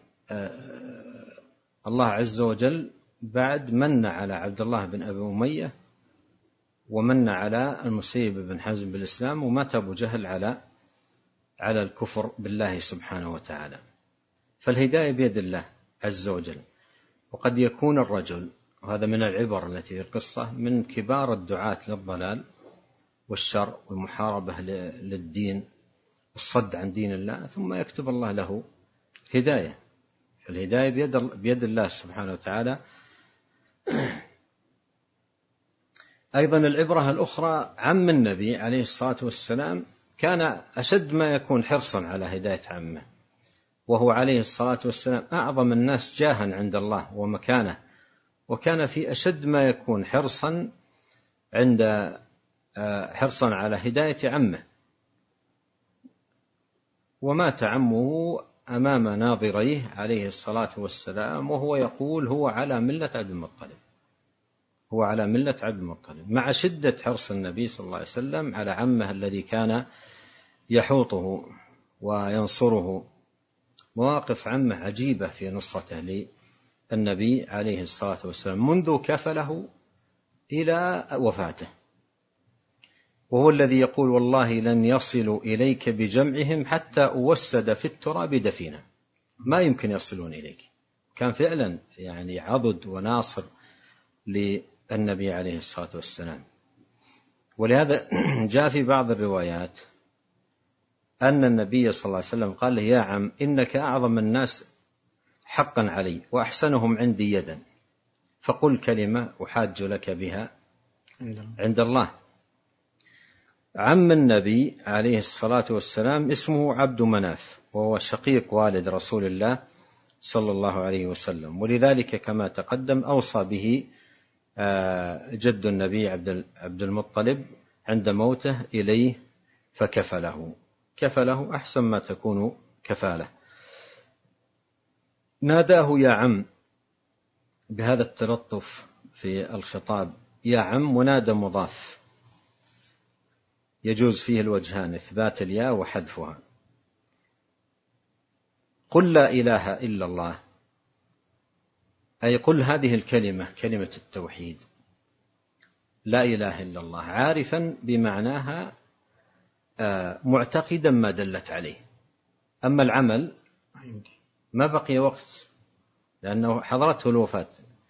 الله عز وجل بعد من على عبد الله بن أبي أمية ومن على المسيب بن حزم بالإسلام، ومات أبو جهل على الكفر بالله سبحانه وتعالى. فالهداية بيد الله عز وجل. وقد يكون الرجل، وهذا من العبر التي في القصة، من كبار الدعاة للضلال والشر والمحاربة للدين والصد عن دين الله، ثم يكتب الله له هداية. فالهداية بيد الله سبحانه وتعالى. أيضا العبرة الأخرى، عم النبي عليه الصلاة والسلام كان أشد ما يكون حرصا على هداية عمه، وهو عليه الصلاة والسلام أعظم الناس جاها عند الله ومكانه، وكان في أشد ما يكون حرصا عند حرصا على هداية عمه، ومات عمه أمام ناظريه عليه الصلاة والسلام وهو يقول هو على ملة عبد المطلب، هو على ملة عبد المطلب، مع شدة حرص النبي صلى الله عليه وسلم على عمه الذي كان يحوطه وينصره. مواقف عمه عجيبة في نصرته للنبي عليه الصلاة والسلام منذ كفله إلى وفاته، وهو الذي يقول والله لن يصلوا إليك بجمعهم حتى أوسد في التراب دفينا، ما يمكن يصلون إليك. كان فعلا يعني عضد وناصر للنبي عليه الصلاة والسلام. ولهذا جاء في بعض الروايات أن النبي صلى الله عليه وسلم قال له يا عم إنك أعظم الناس حقا علي وأحسنهم عندي يدا، فقل كلمة أحاج لك بها عند الله. عم النبي عليه الصلاة والسلام اسمه عبد مناف، وهو شقيق والد رسول الله صلى الله عليه وسلم، ولذلك كما تقدم أوصى به جد النبي عبد المطلب عند موته إليه فكفله، كفله أحسن ما تكون كفالة. ناداه يا عم بهذا التلطف في الخطاب، يا عم منادى مضاف يجوز فيه الوجهان، إثبات الياء وحذفها. قل لا إله إلا الله، أي قل هذه الكلمة، كلمة التوحيد لا إله إلا الله، عارفا بمعناها معتقدا ما دلت عليه. أما العمل ما بقي وقت لأنه حضرته الوفاة،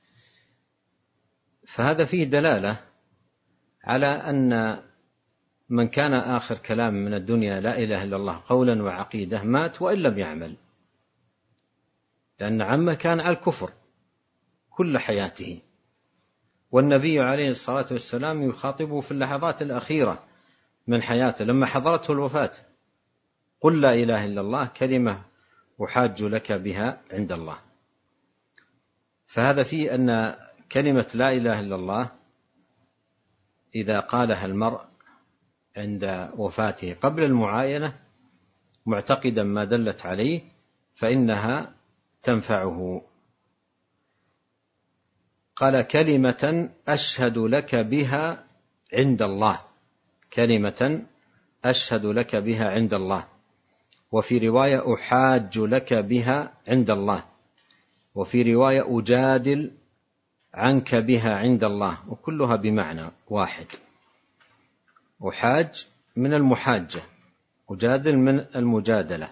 فهذا فيه دلالة على أن من كان آخر كلام من الدنيا لا إله إلا الله قولا وعقيدة مات وإن لم يعمل، لأن عمه كان على الكفر كل حياته، والنبي عليه الصلاة والسلام يخاطبه في اللحظات الأخيرة من حياته لما حضرته الوفاة، قل لا إله إلا الله كلمة أحاج لك بها عند الله. فهذا فيه أن كلمة لا إله إلا الله إذا قالها المرء عند وفاته قبل المعاينة معتقدا ما دلت عليه فإنها تنفعه. قال كلمة أشهد لك بها عند الله، كلمة أشهد لك بها عند الله، وفي رواية أحاج لك بها عند الله، وفي رواية أجادل عنك بها عند الله، وكلها بمعنى واحد. أحاج من المحاجة، أجادل من المجادلة.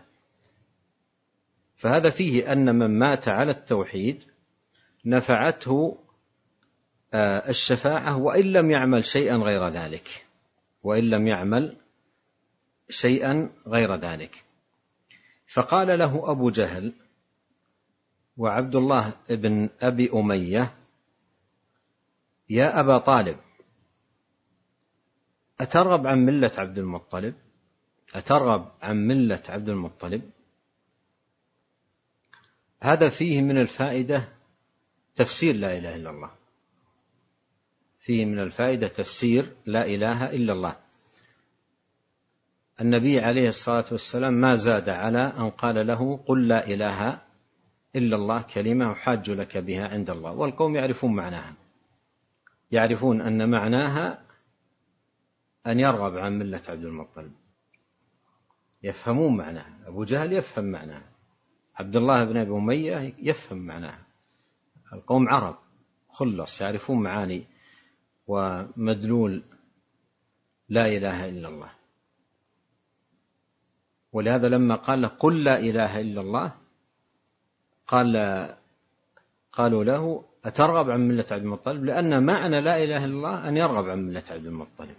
فهذا فيه أن من مات على التوحيد نفعته الشفاعة وإن لم يعمل شيئا غير ذلك، وإن لم يعمل شيئا غير ذلك. فقال له أبو جهل وعبد الله ابن أبي أمية يا أبا طالب أترغب عن ملة عبد المطلب؟ أترغب عن ملة عبد المطلب؟ هذا فيه من الفائدة تفسير لا إله إلا الله، فيه من الفائدة تفسير لا إله إلا الله. النبي عليه الصلاة والسلام ما زاد على أن قال له قل لا إله إلا الله كلمة أحاج لك بها عند الله، والقوم يعرفون معناها، يعرفون أن معناها أن يرغب عن ملة عبد المطلب، يفهمون معناها. أبو جهل يفهم معناها، عبد الله بن أبي أمية يفهم معناها، القوم عرب خلص يعرفون معاني ومدلول لا إله إلا الله. ولهذا لما قال قل لا إله إلا الله قالوا له أترغب عن ملة عبد المطلب، لأن معنى لا إله إلا الله أن يرغب عن ملة عبد المطلب.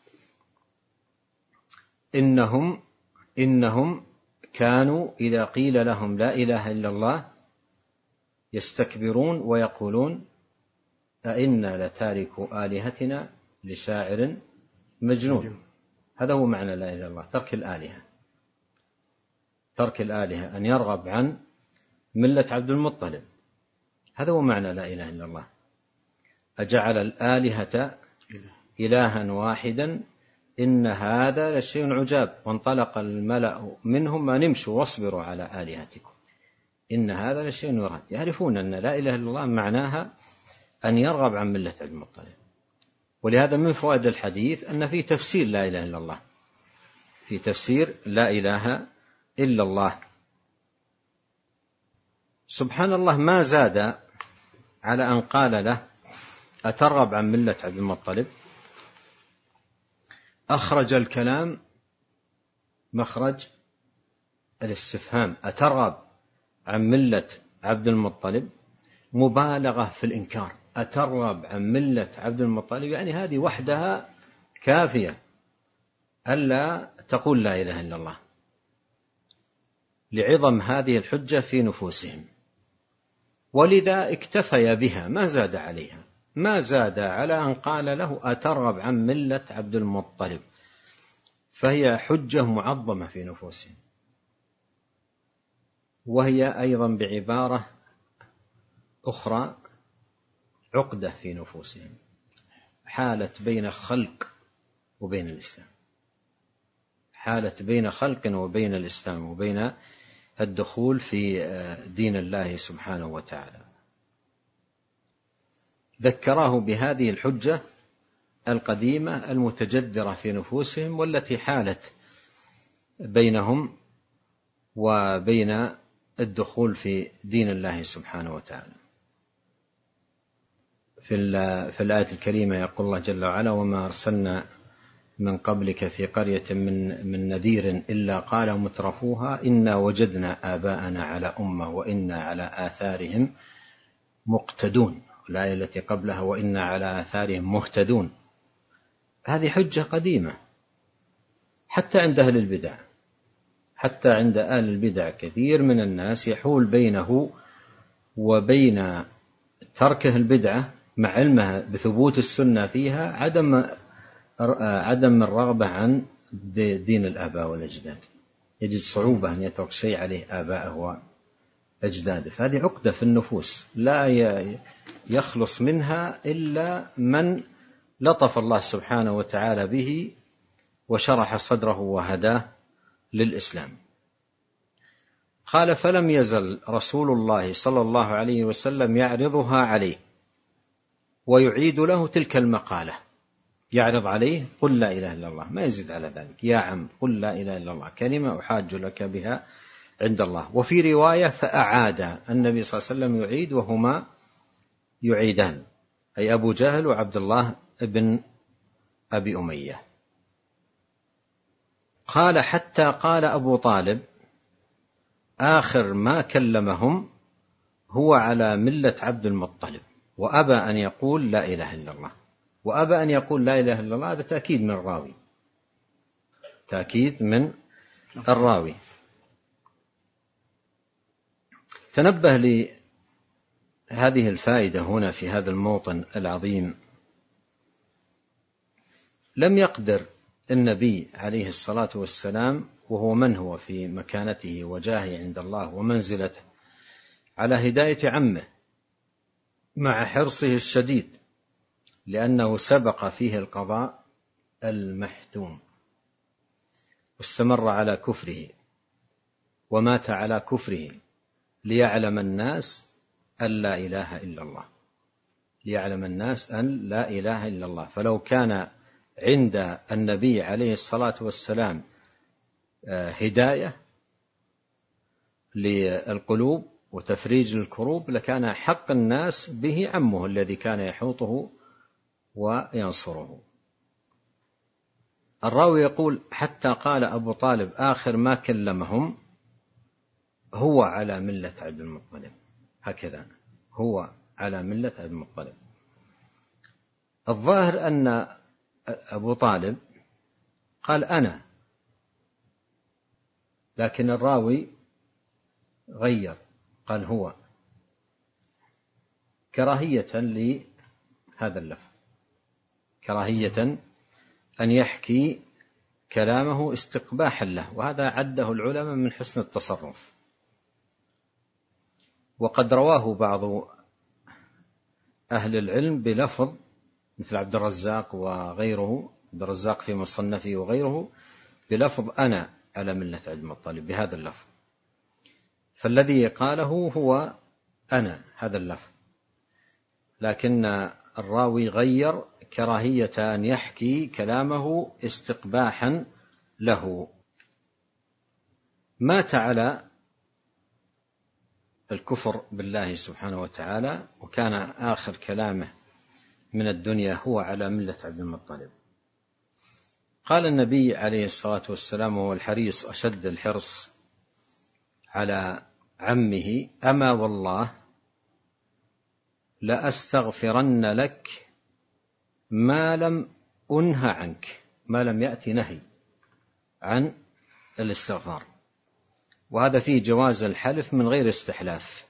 إنهم كانوا إذا قيل لهم لا إله إلا الله يستكبرون ويقولون أئنا لتاركو آلهتنا لشاعر مجنون. هذا هو معنى لا إله إلا الله، ترك الآلهة، ترك الآلهة، أن يرغب عن ملة عبد المطلب، هذا هو معنى لا إله إلا الله. أجعل الآلهة إلها واحدا إن هذا لشيء عجاب. وانطلق الملأ منهم أن امشوا واصبروا على آلهتكم إن هذا لشيء يراد. يعرفون أن لا إله إلا الله معناها أن يرغب عن ملة عبد المطلب. ولهذا من فوائد الحديث أن في تفسير لا إله إلا الله، في تفسير لا إله إلا الله. سبحان الله ما زاد على أن قال له أترغب عن ملة عبد المطلب، أخرج الكلام مخرج الاستفهام. أترغب عن ملة عبد المطلب مبالغة في الإنكار. أترغب عن ملة عبد المطلب يعني هذه وحدها كافية ألا تقول لا إله إلا الله، لعظم هذه الحجة في نفوسهم. ولذا اكتفي بها ما زاد عليها، ما زاد على أن قال له أترغب عن ملة عبد المطلب، فهي حجة معظمة في نفوسهم. وهي أيضا بعبارة أخرى عقدة في نفوسهم، حالت بين خلق وبين الإسلام، حالت بين خلق وبين الإسلام وبين الدخول في دين الله سبحانه وتعالى. ذكراه بهذه الحجة القديمة المتجذرة في نفوسهم والتي حالت بينهم وبين الدخول في دين الله سبحانه وتعالى. في الآية الكريمة يقول الله جل وعلا وما أرسلنا من قبلك في قرية من نذير إلا قال مترفوها إنا وجدنا آباءنا على أمة وإنا على آثارهم مقتدون. الآية التي قبلها وإنا على آثارهم مهتدون. هذه حجة قديمة حتى عند أهل البدع، حتى عند أهل البدع كثير من الناس يحول بينه وبين تركه البدعة مع علمها بثبوت السنة فيها عدم الرغبة عن دين الآباء والأجداد. يجد صعوبة أن يترك شيء عليه آباءه وأجداده. فهذه عقدة في النفوس لا يخلص منها إلا من لطف الله سبحانه وتعالى به وشرح صدره وهداه للإسلام. قال فلم يزل رسول الله صلى الله عليه وسلم يعرضها عليه ويعيد له تلك المقالة. يعرض عليه قل لا إله إلا الله، ما يزيد على ذلك، يا عم قل لا إله إلا الله كلمة أحاج لك بها عند الله. وفي رواية فأعاد النبي صلى الله عليه وسلم يعيد وهما يعيدان، أي أبو جهل وعبد الله ابن أبي أمية. قال حتى قال أبو طالب آخر ما كلمهم هو على ملة عبد المطلب وأبى أن يقول لا إله إلا الله. وأبى أن يقول لا إله إلا الله هذا تأكيد من الراوي، تأكيد من الراوي. تنبه لهذه الفائدة هنا في هذا الموطن العظيم. لم يقدر النبي عليه الصلاة والسلام وهو من هو في مكانته وجاهه عند الله ومنزلته على هداية عمه مع حرصه الشديد، لأنه سبق فيه القضاء المحتوم واستمر على كفره ومات على كفره ليعلم الناس أن لا إله إلا الله، ليعلم الناس أن لا إله إلا الله. فلو كان عند النبي عليه الصلاة والسلام هداية للقلوب وتفريج الكروب لكان حق الناس به عمه الذي كان يحوطه وينصره. الراوي يقول حتى قال أبو طالب آخر ما كلمهم هو على ملة عبد المطلب، هكذا هو على ملة عبد المطلب. الظاهر أن أبو طالب قال أنا، لكن الراوي غير قال هو، كراهية لهذا اللفظ، كراهية أن يحكي كلامه استقباحا له، وهذا عده العلماء من حسن التصرف. وقد رواه بعض أهل العلم بلفظ مثل عبد الرزاق وغيره، عبد الرزاق في مصنفه وغيره، بلفظ أنا على ملة عبد المطلب بهذا اللفظ، فالذي قاله هو أنا هذا اللفظ، لكن الراوي غير كراهية أن يحكي كلامه استقباحا له. مات على الكفر بالله سبحانه وتعالى، وكان آخر كلامه من الدنيا هو على ملة عبد المطلب. قال النبي عليه الصلاة والسلام وهو الحريص أشد الحرص على عمه: أما والله لأستغفرن لك ما لم أنه عنك، ما لم يأتي نهي عن الاستغفار. وهذا فيه جواز الحلف من غير استحلاف،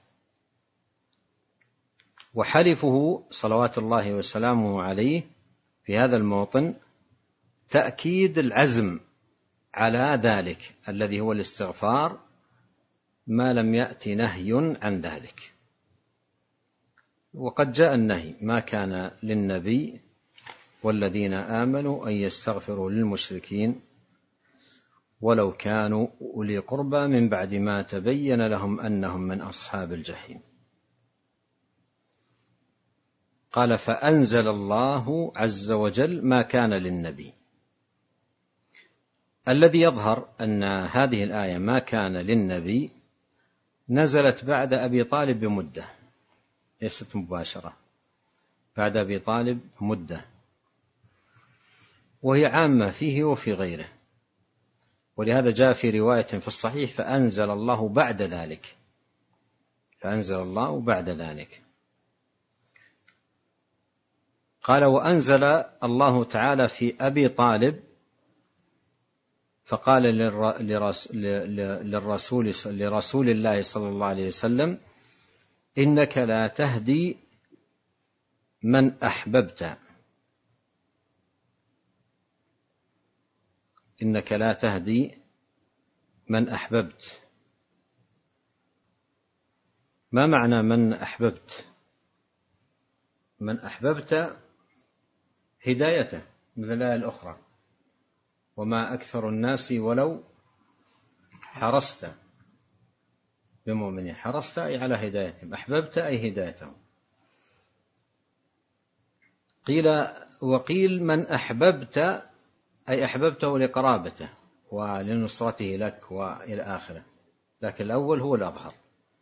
وحلفه صلوات الله وسلامه عليه في هذا الموطن تأكيد العزم على ذلك الذي هو الاستغفار ما لم يأتي نهي عن ذلك. وقد جاء النهي: ما كان للنبي والذين آمنوا أن يستغفروا للمشركين ولو كانوا أولي قربى من بعد ما تبين لهم أنهم من أصحاب الجحيم. قال: فأنزل الله عز وجل: ما كان للنبي. الذي يظهر أن هذه الآية ما كان للنبي نزلت بعد أبي طالب بمدة، ليست مباشرة، بعد أبي طالب مدة، وهي عامة فيه وفي غيره، ولهذا جاء في رواية في الصحيح: فأنزل الله بعد ذلك، فأنزل الله بعد ذلك. قال: وأنزل الله تعالى في أبي طالب فقال لرسول الله صلى الله عليه وسلم: إنك لا تهدي من أحببت، إنك لا تهدي من أحببت. ما معنى من أحببت؟ من أحببت هدايته، مثل الآية الأخرى: وما أكثر الناس ولو حرصت بمؤمنين. حرصت أي على هدايتهم، أحببت أي هدايتهم. وقيل من أحببت أي أحببته لقرابته ولنصرته لك وإلى آخره، لكن الأول هو الأظهر: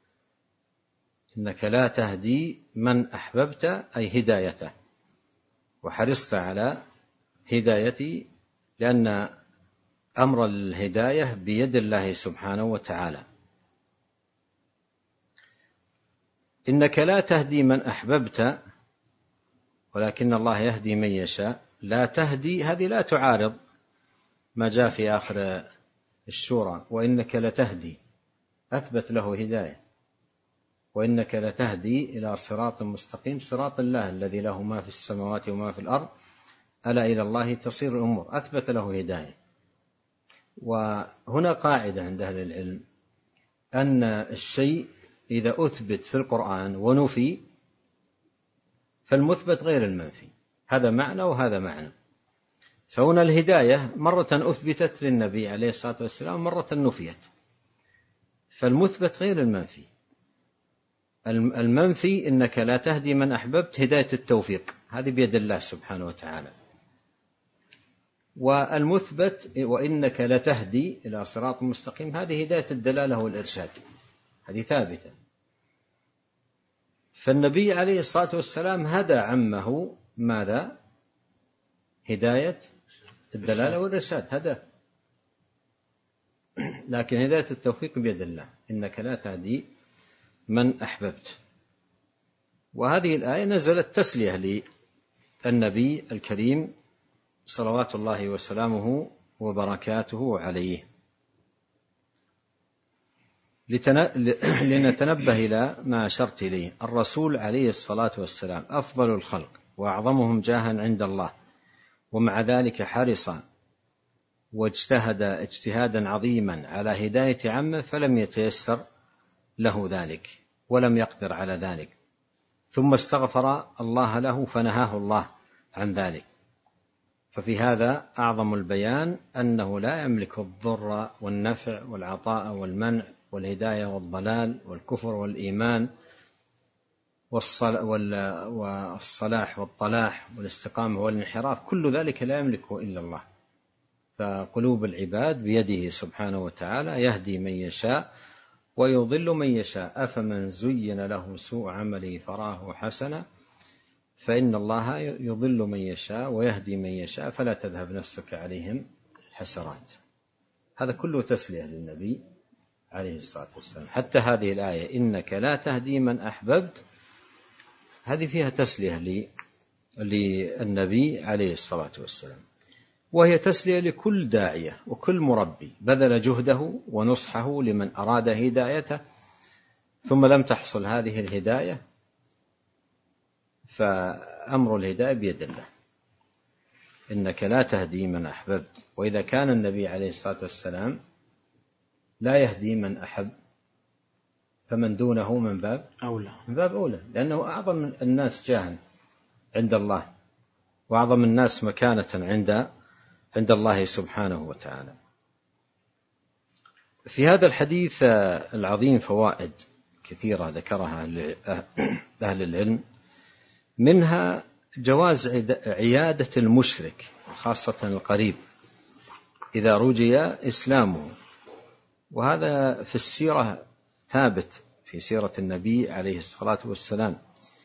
إنك لا تهدي من أحببت أي هدايته، وحرصت على هدايتي، لأن أمر الهداية بيد الله سبحانه وتعالى. إنك لا تهدي من أحببت ولكن الله يهدي من يشاء. لا تهدي هذه لا تعارض ما جاء في آخر الشورى: وإنك لتهدي، أثبت له هداية، وإنك لتهدي إلى صراط مستقيم، صراط الله الذي له ما في السماوات وما في الأرض، ألا إلى الله تصير الأمور، أثبت له هداية. وهنا قاعدة عند أهل العلم: أن الشيء إذا أثبت في القرآن ونفي فالمثبت غير المنفي، هذا معنى وهذا معنى. فهنا الهداية مرة أثبتت للنبي عليه الصلاة والسلام، مرة نفيت، فالمثبت غير المنفي. المنفي إنك لا تهدي من أحببت، هداية التوفيق هذه بيد الله سبحانه وتعالى. والمثبت وإنك لتهدي إلى صراط مستقيم، هذه هداية الدلالة والإرشاد، هذه ثابتة. فالنبي عليه الصلاة والسلام هدى عمه ماذا؟ هداية الدلالة والإرشاد، هدى. لكن هداية التوفيق بيد الله: إنك لا تهدي من أحببت. وهذه الآية نزلت تسلية للنبي الكريم صلوات الله وسلامه وبركاته عليه، لنتنبه إلى ما أشرت إليه. الرسول عليه الصلاة والسلام أفضل الخلق وأعظمهم جاها عند الله، ومع ذلك حرص واجتهد اجتهادا عظيما على هداية عمه، فلم يتيسر له ذلك ولم يقدر على ذلك، ثم استغفر الله له فنهاه الله عن ذلك. ففي هذا أعظم البيان أنه لا يملك الضر والنفع والعطاء والمنع والهداية والضلال والكفر والإيمان والصلاح والطلاح والاستقامة والانحراف، كل ذلك لا يملكه إلا الله. فقلوب العباد بيده سبحانه وتعالى، يهدي من يشاء ويضل من يشاء. أفمن زين له سوء عمله فراه حسنا فإن الله يضل من يشاء ويهدي من يشاء فلا تذهب نفسك عليهم حسرات. هذا كله تسلية للنبي عليه الصلاة والسلام. حتى هذه الآية إنك لا تهدي من أحببت، هذه فيها تسلية للنبي عليه الصلاة والسلام، وهي تسلية لكل داعية وكل مربي بذل جهده ونصحه لمن أراد هدايته ثم لم تحصل هذه الهداية، فأمر الهداية بيد الله. إنك لا تهدي من أحببت. وإذا كان النبي عليه الصلاة والسلام لا يهدي من أحب فمن دونه من باب أولى، لأنه أعظم الناس جاها عند الله وأعظم الناس مكانة عند الله سبحانه وتعالى. في هذا الحديث العظيم فوائد كثيرة ذكرها أهل العلم، منها جواز عيادة المشرك خاصة القريب إذا رجي إسلامه، وهذا في السيرة ثابت في سيرة النبي عليه الصلاة والسلام،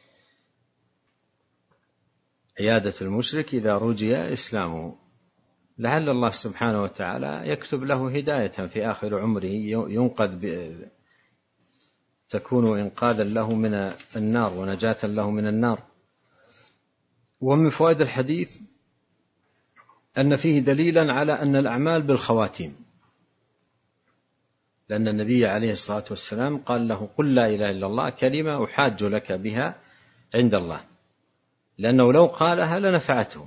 عيادة المشرك إذا رجي إسلامه، لعل الله سبحانه وتعالى يكتب له هداية في آخر عمره تكون إنقاذا له من النار ونجاة له من النار. ومن فوائد الحديث أن فيه دليلا على أن الأعمال بالخواتيم، لأن النبي عليه الصلاة والسلام قال له قل لا إله إلا الله كلمة أحاج لك بها عند الله، لأنه لو قالها لنفعته.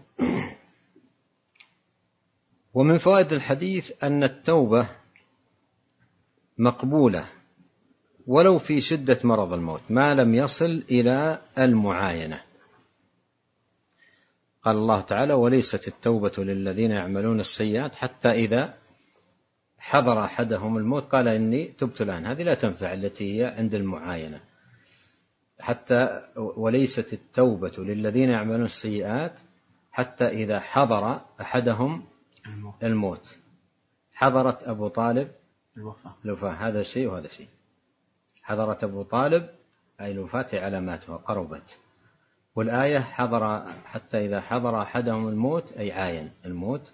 ومن فوائد الحديث أن التوبة مقبولة ولو في شدة مرض الموت ما لم يصل إلى المعاينة. قال الله تعالى وليست التوبة للذين يعملون السيئات حتى إذا حضر أحدهم الموت قال إني تبت الآن، هذه لا تنفع التي هي عند المعاينة. حتى وليست التوبة للذين يعملون السيئات حتى إذا حضر أحدهم الموت. حضرت أبو طالب الوفاة، هذا شيء وهذا شيء. حضرت أبو طالب أي الوفاة علاماتها قربت، والآية حضر حتى إذا حضر أحدهم الموت أي عاين الموت.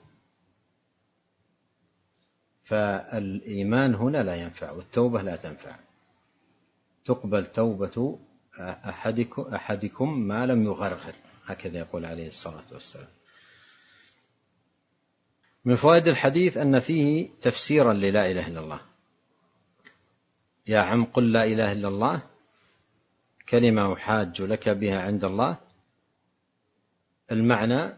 فالإيمان هنا لا ينفع والتوبة لا تنفع. تقبل توبة أحدكم ما لم يغرغر، هكذا يقول عليه الصلاة والسلام. من فوائد الحديث أن فيه تفسيرا للا إله إلا الله. يا عم قل لا إله إلا الله كلمة أحاج لك بها عند الله، المعنى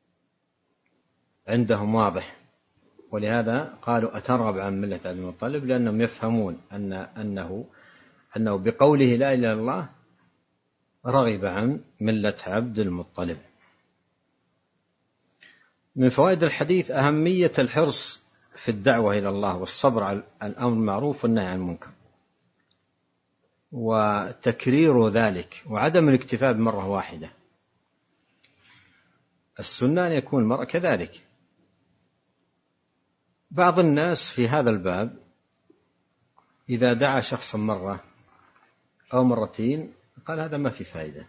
عندهم واضح، ولهذا قالوا أترغب عن ملة عبد المطلب، لأنهم يفهمون أنه بقوله لا إله إلا الله رغب عن ملة عبد المطلب. من فوائد الحديث أهمية الحرص في الدعوة إلى الله والصبر على الأمر المعروف والنهي عن المنكر وتكرير ذلك وعدم الاكتفاء بمرة واحدة. السنة أن يكون المرء كذلك. بعض الناس في هذا الباب إذا دعا شخصا مرة أو مرتين قال هذا ما في فائدة،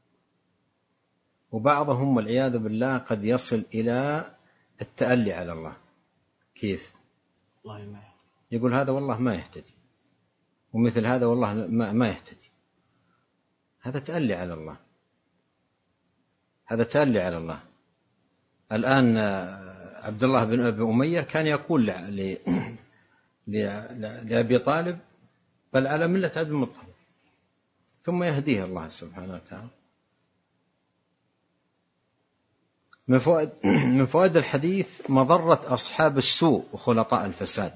وبعضهم والعياذ بالله قد يصل إلى التألي على الله. كيف؟ يقول هذا والله ما يهتدي، ومثل هذا والله ما يهتدي. هذا تألي على الله، هذا تألي على الله. الآن عبد الله بن أبي أمية كان يقول لأبي طالب بل على ملة عبد المطلب، ثم يهديه الله سبحانه وتعالى. من فوائد الحديث مضرة أصحاب السوء وخلطاء الفساد.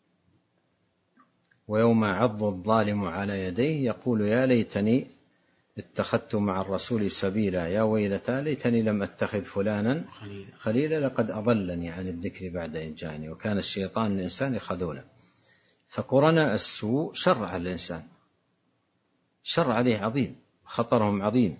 ويوم يعض الظالم على يديه يقول يا ليتني اتخذت مع الرسول سبيلا يا ويلتى ليتني لم أتخذ فلانا خليلا لقد أضلني عن الذكر بعد إذ جاءني وكان الشيطان للإنسان خذولا. فقرناء السوء شر على الإنسان، شر عليه عظيم، خطرهم عظيم.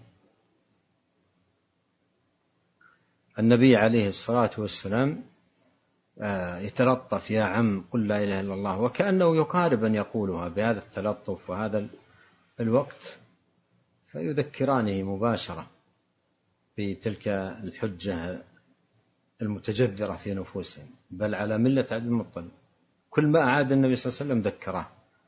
النبي عليه الصلاة والسلام يتلطف: يا عم قل لا إله إلا الله، وكأنه يقارب أن يقولها بهذا التلطف وهذا الوقت، فيذكرانه مباشرة بتلك الحجة المتجذرة في نفوسهم. بل على ملة عبد المطلب، كل ما أعاد النبي صلى الله عليه وسلم ذكره.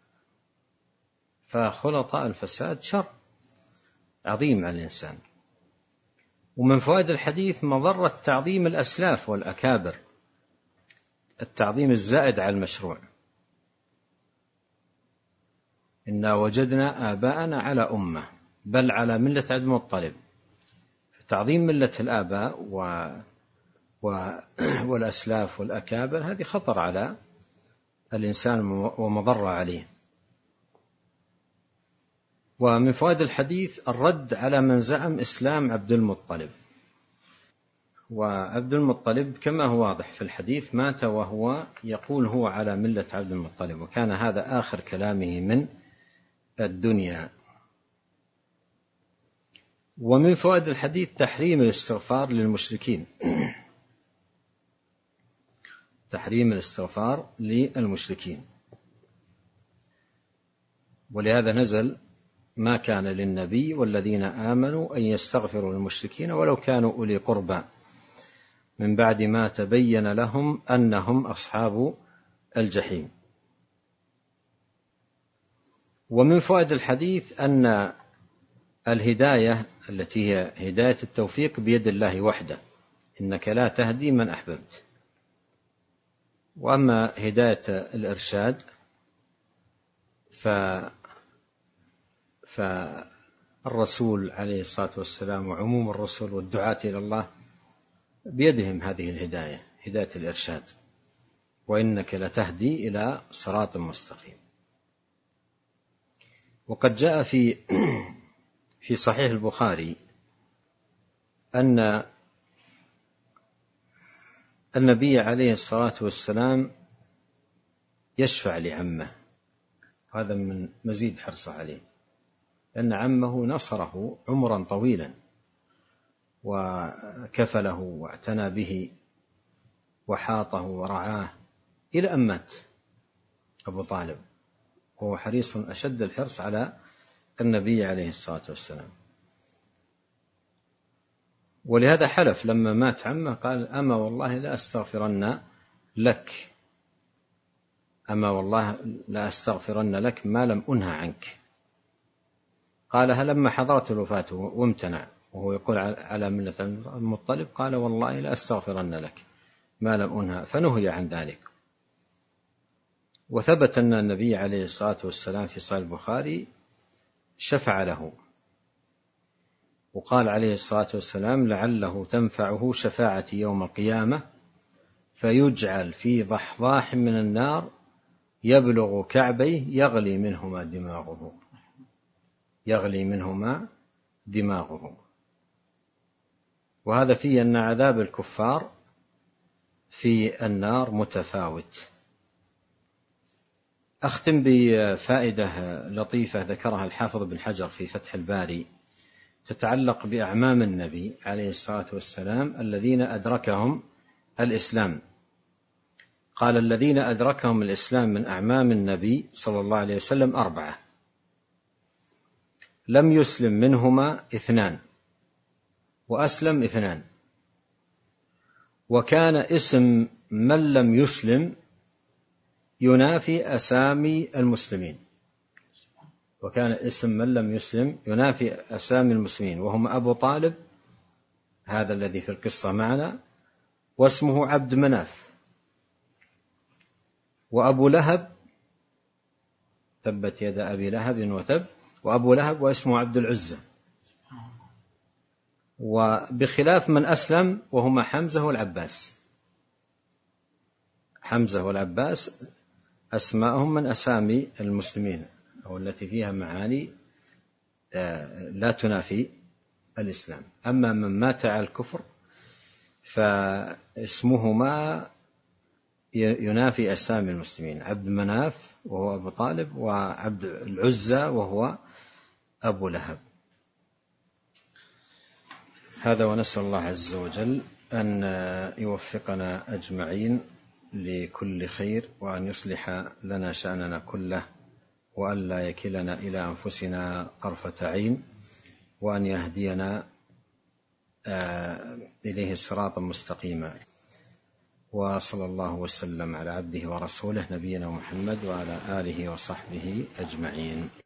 فخلطاء الفساد شر عظيم على الإنسان. ومن فوائد الحديث مضرة تعظيم الأسلاف والأكابر، التعظيم الزائد على المشروع. إنا وجدنا آباءنا على أمة بل على ملة عبد المطلب. تعظيم ملة الآباء والأسلاف والأكابر هذه خطر على الإنسان ومضرة عليه. ومن فوائد الحديث الرد على من زعم إسلام عبد المطلب. وعبد المطلب كما هو واضح في الحديث مات وهو يقول هو على ملة عبد المطلب، وكان هذا آخر كلامه من الدنيا. ومن فوائد الحديث تحريم الاستغفار للمشركين، تحريم الاستغفار للمشركين. ولهذا نزل: ما كان للنبي والذين آمنوا أن يستغفروا للمشركين ولو كانوا أولي قربى من بعد ما تبين لهم أنهم أصحاب الجحيم. ومن فوائد الحديث أن الهداية التي هي هداية التوفيق بيد الله وحده، إنك لا تهدي من أحببت. وأما هداية الإرشاد فالرسول عليه الصلاة والسلام وعموم الرسل والدعاة إلى الله بيدهم هذه الهداية، هداية الإرشاد، وإنك لتهدي إلى صراط مستقيم. وقد جاء في صحيح البخاري أن النبي عليه الصلاة والسلام يشفع لعمه، هذا من مزيد حرصه عليه، لأن عمه نصره عمرا طويلا وكفله واعتنى به وحاطه ورعاه إلى أن مات أبو طالب، وهو حريص أشد الحرص على النبي عليه الصلاة والسلام. ولهذا حلف لما مات عمه قال: أما والله لا أستغفرن لك، أما والله لا أستغفرن لك ما لم أنهى عنك. قالها لما حضرت الوفاة وامتنع وهو يقول على ملة المطلب، قال: والله لا أستغفرن لك ما لم أنهى، فنهي عن ذلك. وثبت أن النبي عليه الصلاة والسلام في صحيح البخاري شفع له، وقال عليه الصلاة والسلام: لعله تنفعه شفاعتي يوم القيامة فيجعل في ضحضاح من النار يبلغ كعبيه يغلي منهما دماغه. وهذا فيه أن عذاب الكفار في النار متفاوت. أختم بفائدة لطيفة ذكرها الحافظ بن حجر في فتح الباري تتعلق بأعمام النبي عليه الصلاة والسلام الذين أدركهم الإسلام. قال: الذين أدركهم الإسلام من أعمام النبي صلى الله عليه وسلم 4، لم يسلم منهما 2 وأسلم 2. وكان اسم من لم يسلم ينافي أسامي المسلمين، وكان اسم من لم يسلم ينافي أسامي المسلمين، وهم أبو طالب هذا الذي في القصة معنا، واسمه عبد مناف، وأبو لهب تبت يد أبي لهب وتب، وأبو لهب واسمه عبد العزة. وبخلاف من أسلم وهما حمزة والعباس، حمزة والعباس أسماءهم من أسامي المسلمين أو التي فيها معاني لا تنافي الإسلام. أما من مات على الكفر فاسمهما ينافي أسامي المسلمين: عبد مناف وهو أبو طالب، وعبد العزى وهو أبو لهب. هذا، ونسأل الله عز وجل أن يوفقنا أجمعين لكل خير، وأن يصلح لنا شأننا كله، وأن لا يكلنا إلى أنفسنا طرفة عين، وأن يهدينا إليه صراطا مستقيما. وصلى الله وسلم على عبده ورسوله نبينا محمد وعلى آله وصحبه أجمعين.